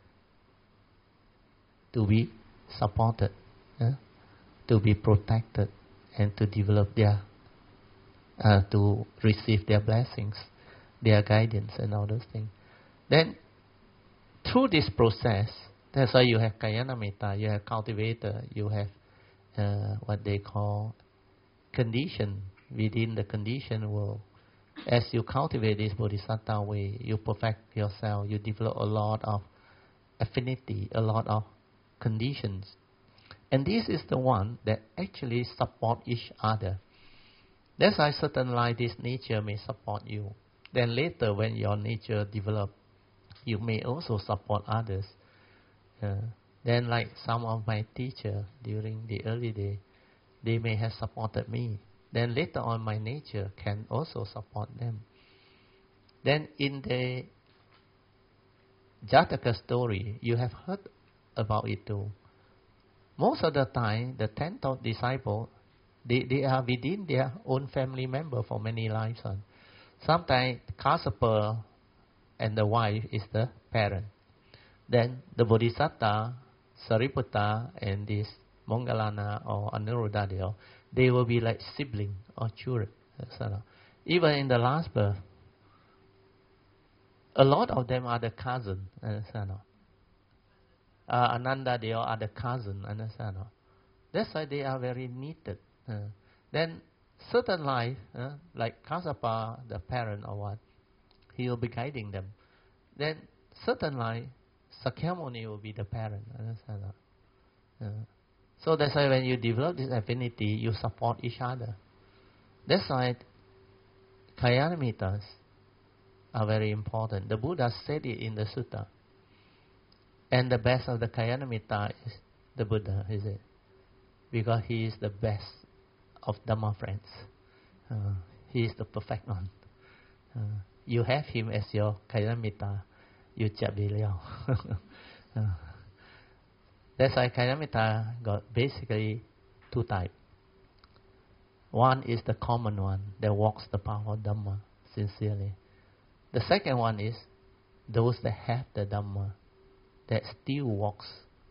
to be supported, to be protected, and to develop their, to receive their blessings, their guidance, and all those things. Then, through this process, that's why you have Kayanamitta, you have cultivator, you have what they call condition within the conditioned world. As you cultivate this Bodhisattva way, you perfect yourself, you develop a lot of affinity, a lot of conditions. And this is the one that actually support each other. That's why certain like this nature may support you. Then later when your nature develops, you may also support others. Then like some of my teachers during the early day, they may have supported me. Then later on my nature can also support them. Then in the Jataka story, you have heard about it too. Most of the time, the 10 disciples, they are within their own family member for many lives on. Sometimes Kassapa and the wife is the parent. Then the Bodhisattva, Sariputta, and this Moggallana or Anuruddha, they will be like siblings or children. Even in the last birth, a lot of them are the cousin. Ananda, they are the cousin. That's why they are very needed. Then certain life, like Kassapa, the parent or what, he will be guiding them. Then certain life, Sakyamuni will be the parent. So that's why when you develop this affinity, you support each other. That's why Kalyanamitas are very important. The Buddha said it in the sutta. And the best of the Kalyanamitta is the Buddha, is it? Because he is the best of Dhamma friends. He is the perfect one. You have him as your Kalyanamitta, you chabi liao. That's why Kalyanamitta got basically two types. One is the common one that walks the path of Dhamma sincerely. The second one is those that have the Dhamma, that still walks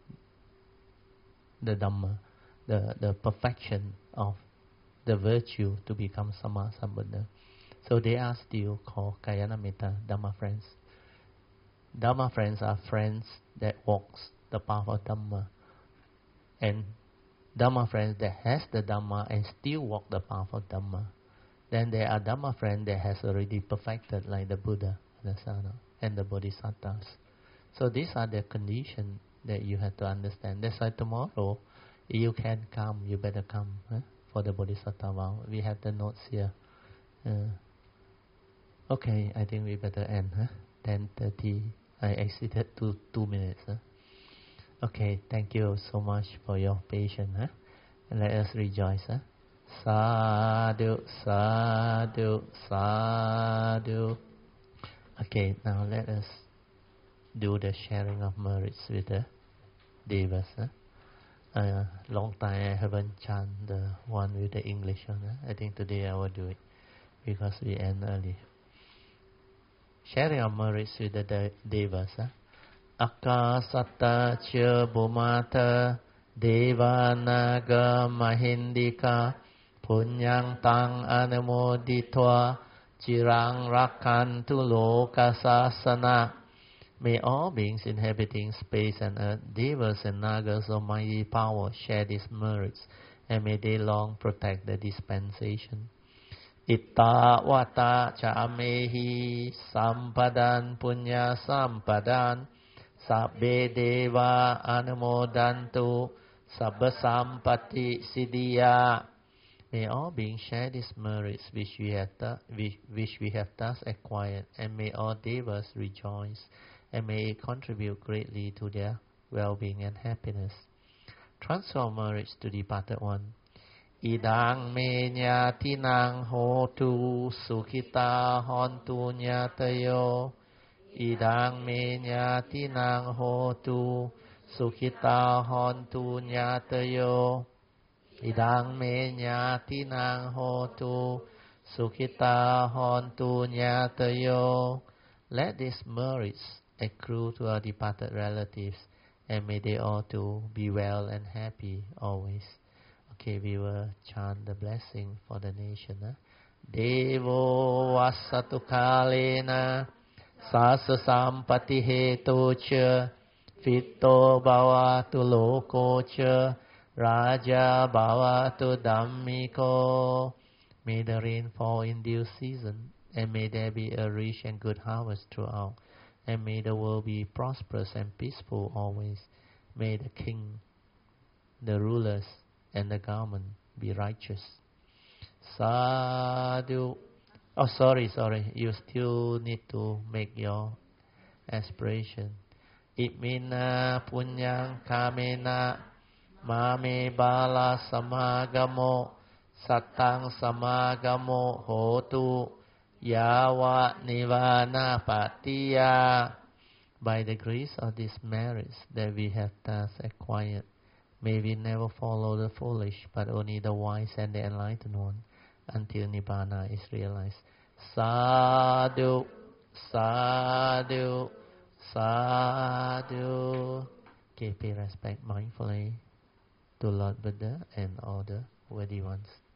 the Dhamma, the perfection of the virtue to become Sammasambuddha. So they are still called Kalyanamitta, Dhamma friends. Dhamma friends are friends that walks the path of Dhamma. And Dhamma friends that has the Dhamma and still walk the path of Dhamma. Then there are Dhamma friends that has already perfected, like the Buddha, the Sana, and the Bodhisattvas. So these are the conditions that you have to understand. That's why tomorrow, if you can come, you better come for the Bodhisattva vow. We have the notes here. Okay, I think we better end. 10:30. I exited 2 minutes. Okay, thank you so much for your patience. And let us rejoice. Sadhu, sadhu, sadhu. Okay, now let us do the sharing of merits with the devas. Long time I haven't chanted the one with the English one. I think today I will do it because we end early. Sharing of merits with the devas. Akasatta cha bhumata Devanaga Mahindika Punyang Tang Anumoditva Chirang Rakantu Lokasasana. May all beings inhabiting space and earth, devas and nagas of mighty power, share these merits, and may they long protect the dispensation. Itta vata chamehi sampadan punya sampadan sabbe deva anumodantu sabba sampati siddhya. May all beings share these merits which we have thus acquired, and may all devas rejoice, and may it contribute greatly to their well-being and happiness. Transfer merits to departed one. Idang me nyatinang hotu sukhita hontu nyatayo. Idang me nyatinang hotu sukhita hontu nyatayo. Idang me nyatinang hotu sukhita hontu nyatayo. Let these merits accrue to our departed relatives, and may they all too be well and happy always. Okay, we will chant the blessing for the nation. Devo vasatu kalena sasa sampati heto cha fitto bhavatu loko cha raja bhavatu dhammiko. May the rain fall in due season, and may there be a rich and good harvest throughout, and may the world be prosperous and peaceful always. May the king, the rulers, and the government be righteous. Sadhu. Oh, sorry. You still need to make your aspiration. Itmina punyang kamena mame bala samagamo satang samagamo hotu yawa nivana patiya. By the grace of these merits that we have thus acquired, may we never follow the foolish, but only the wise and the enlightened one, until Nibbana is realized. Sadhu, sadhu, sadhu. Okay, pay respect mindfully to Lord Buddha and all the worthy ones.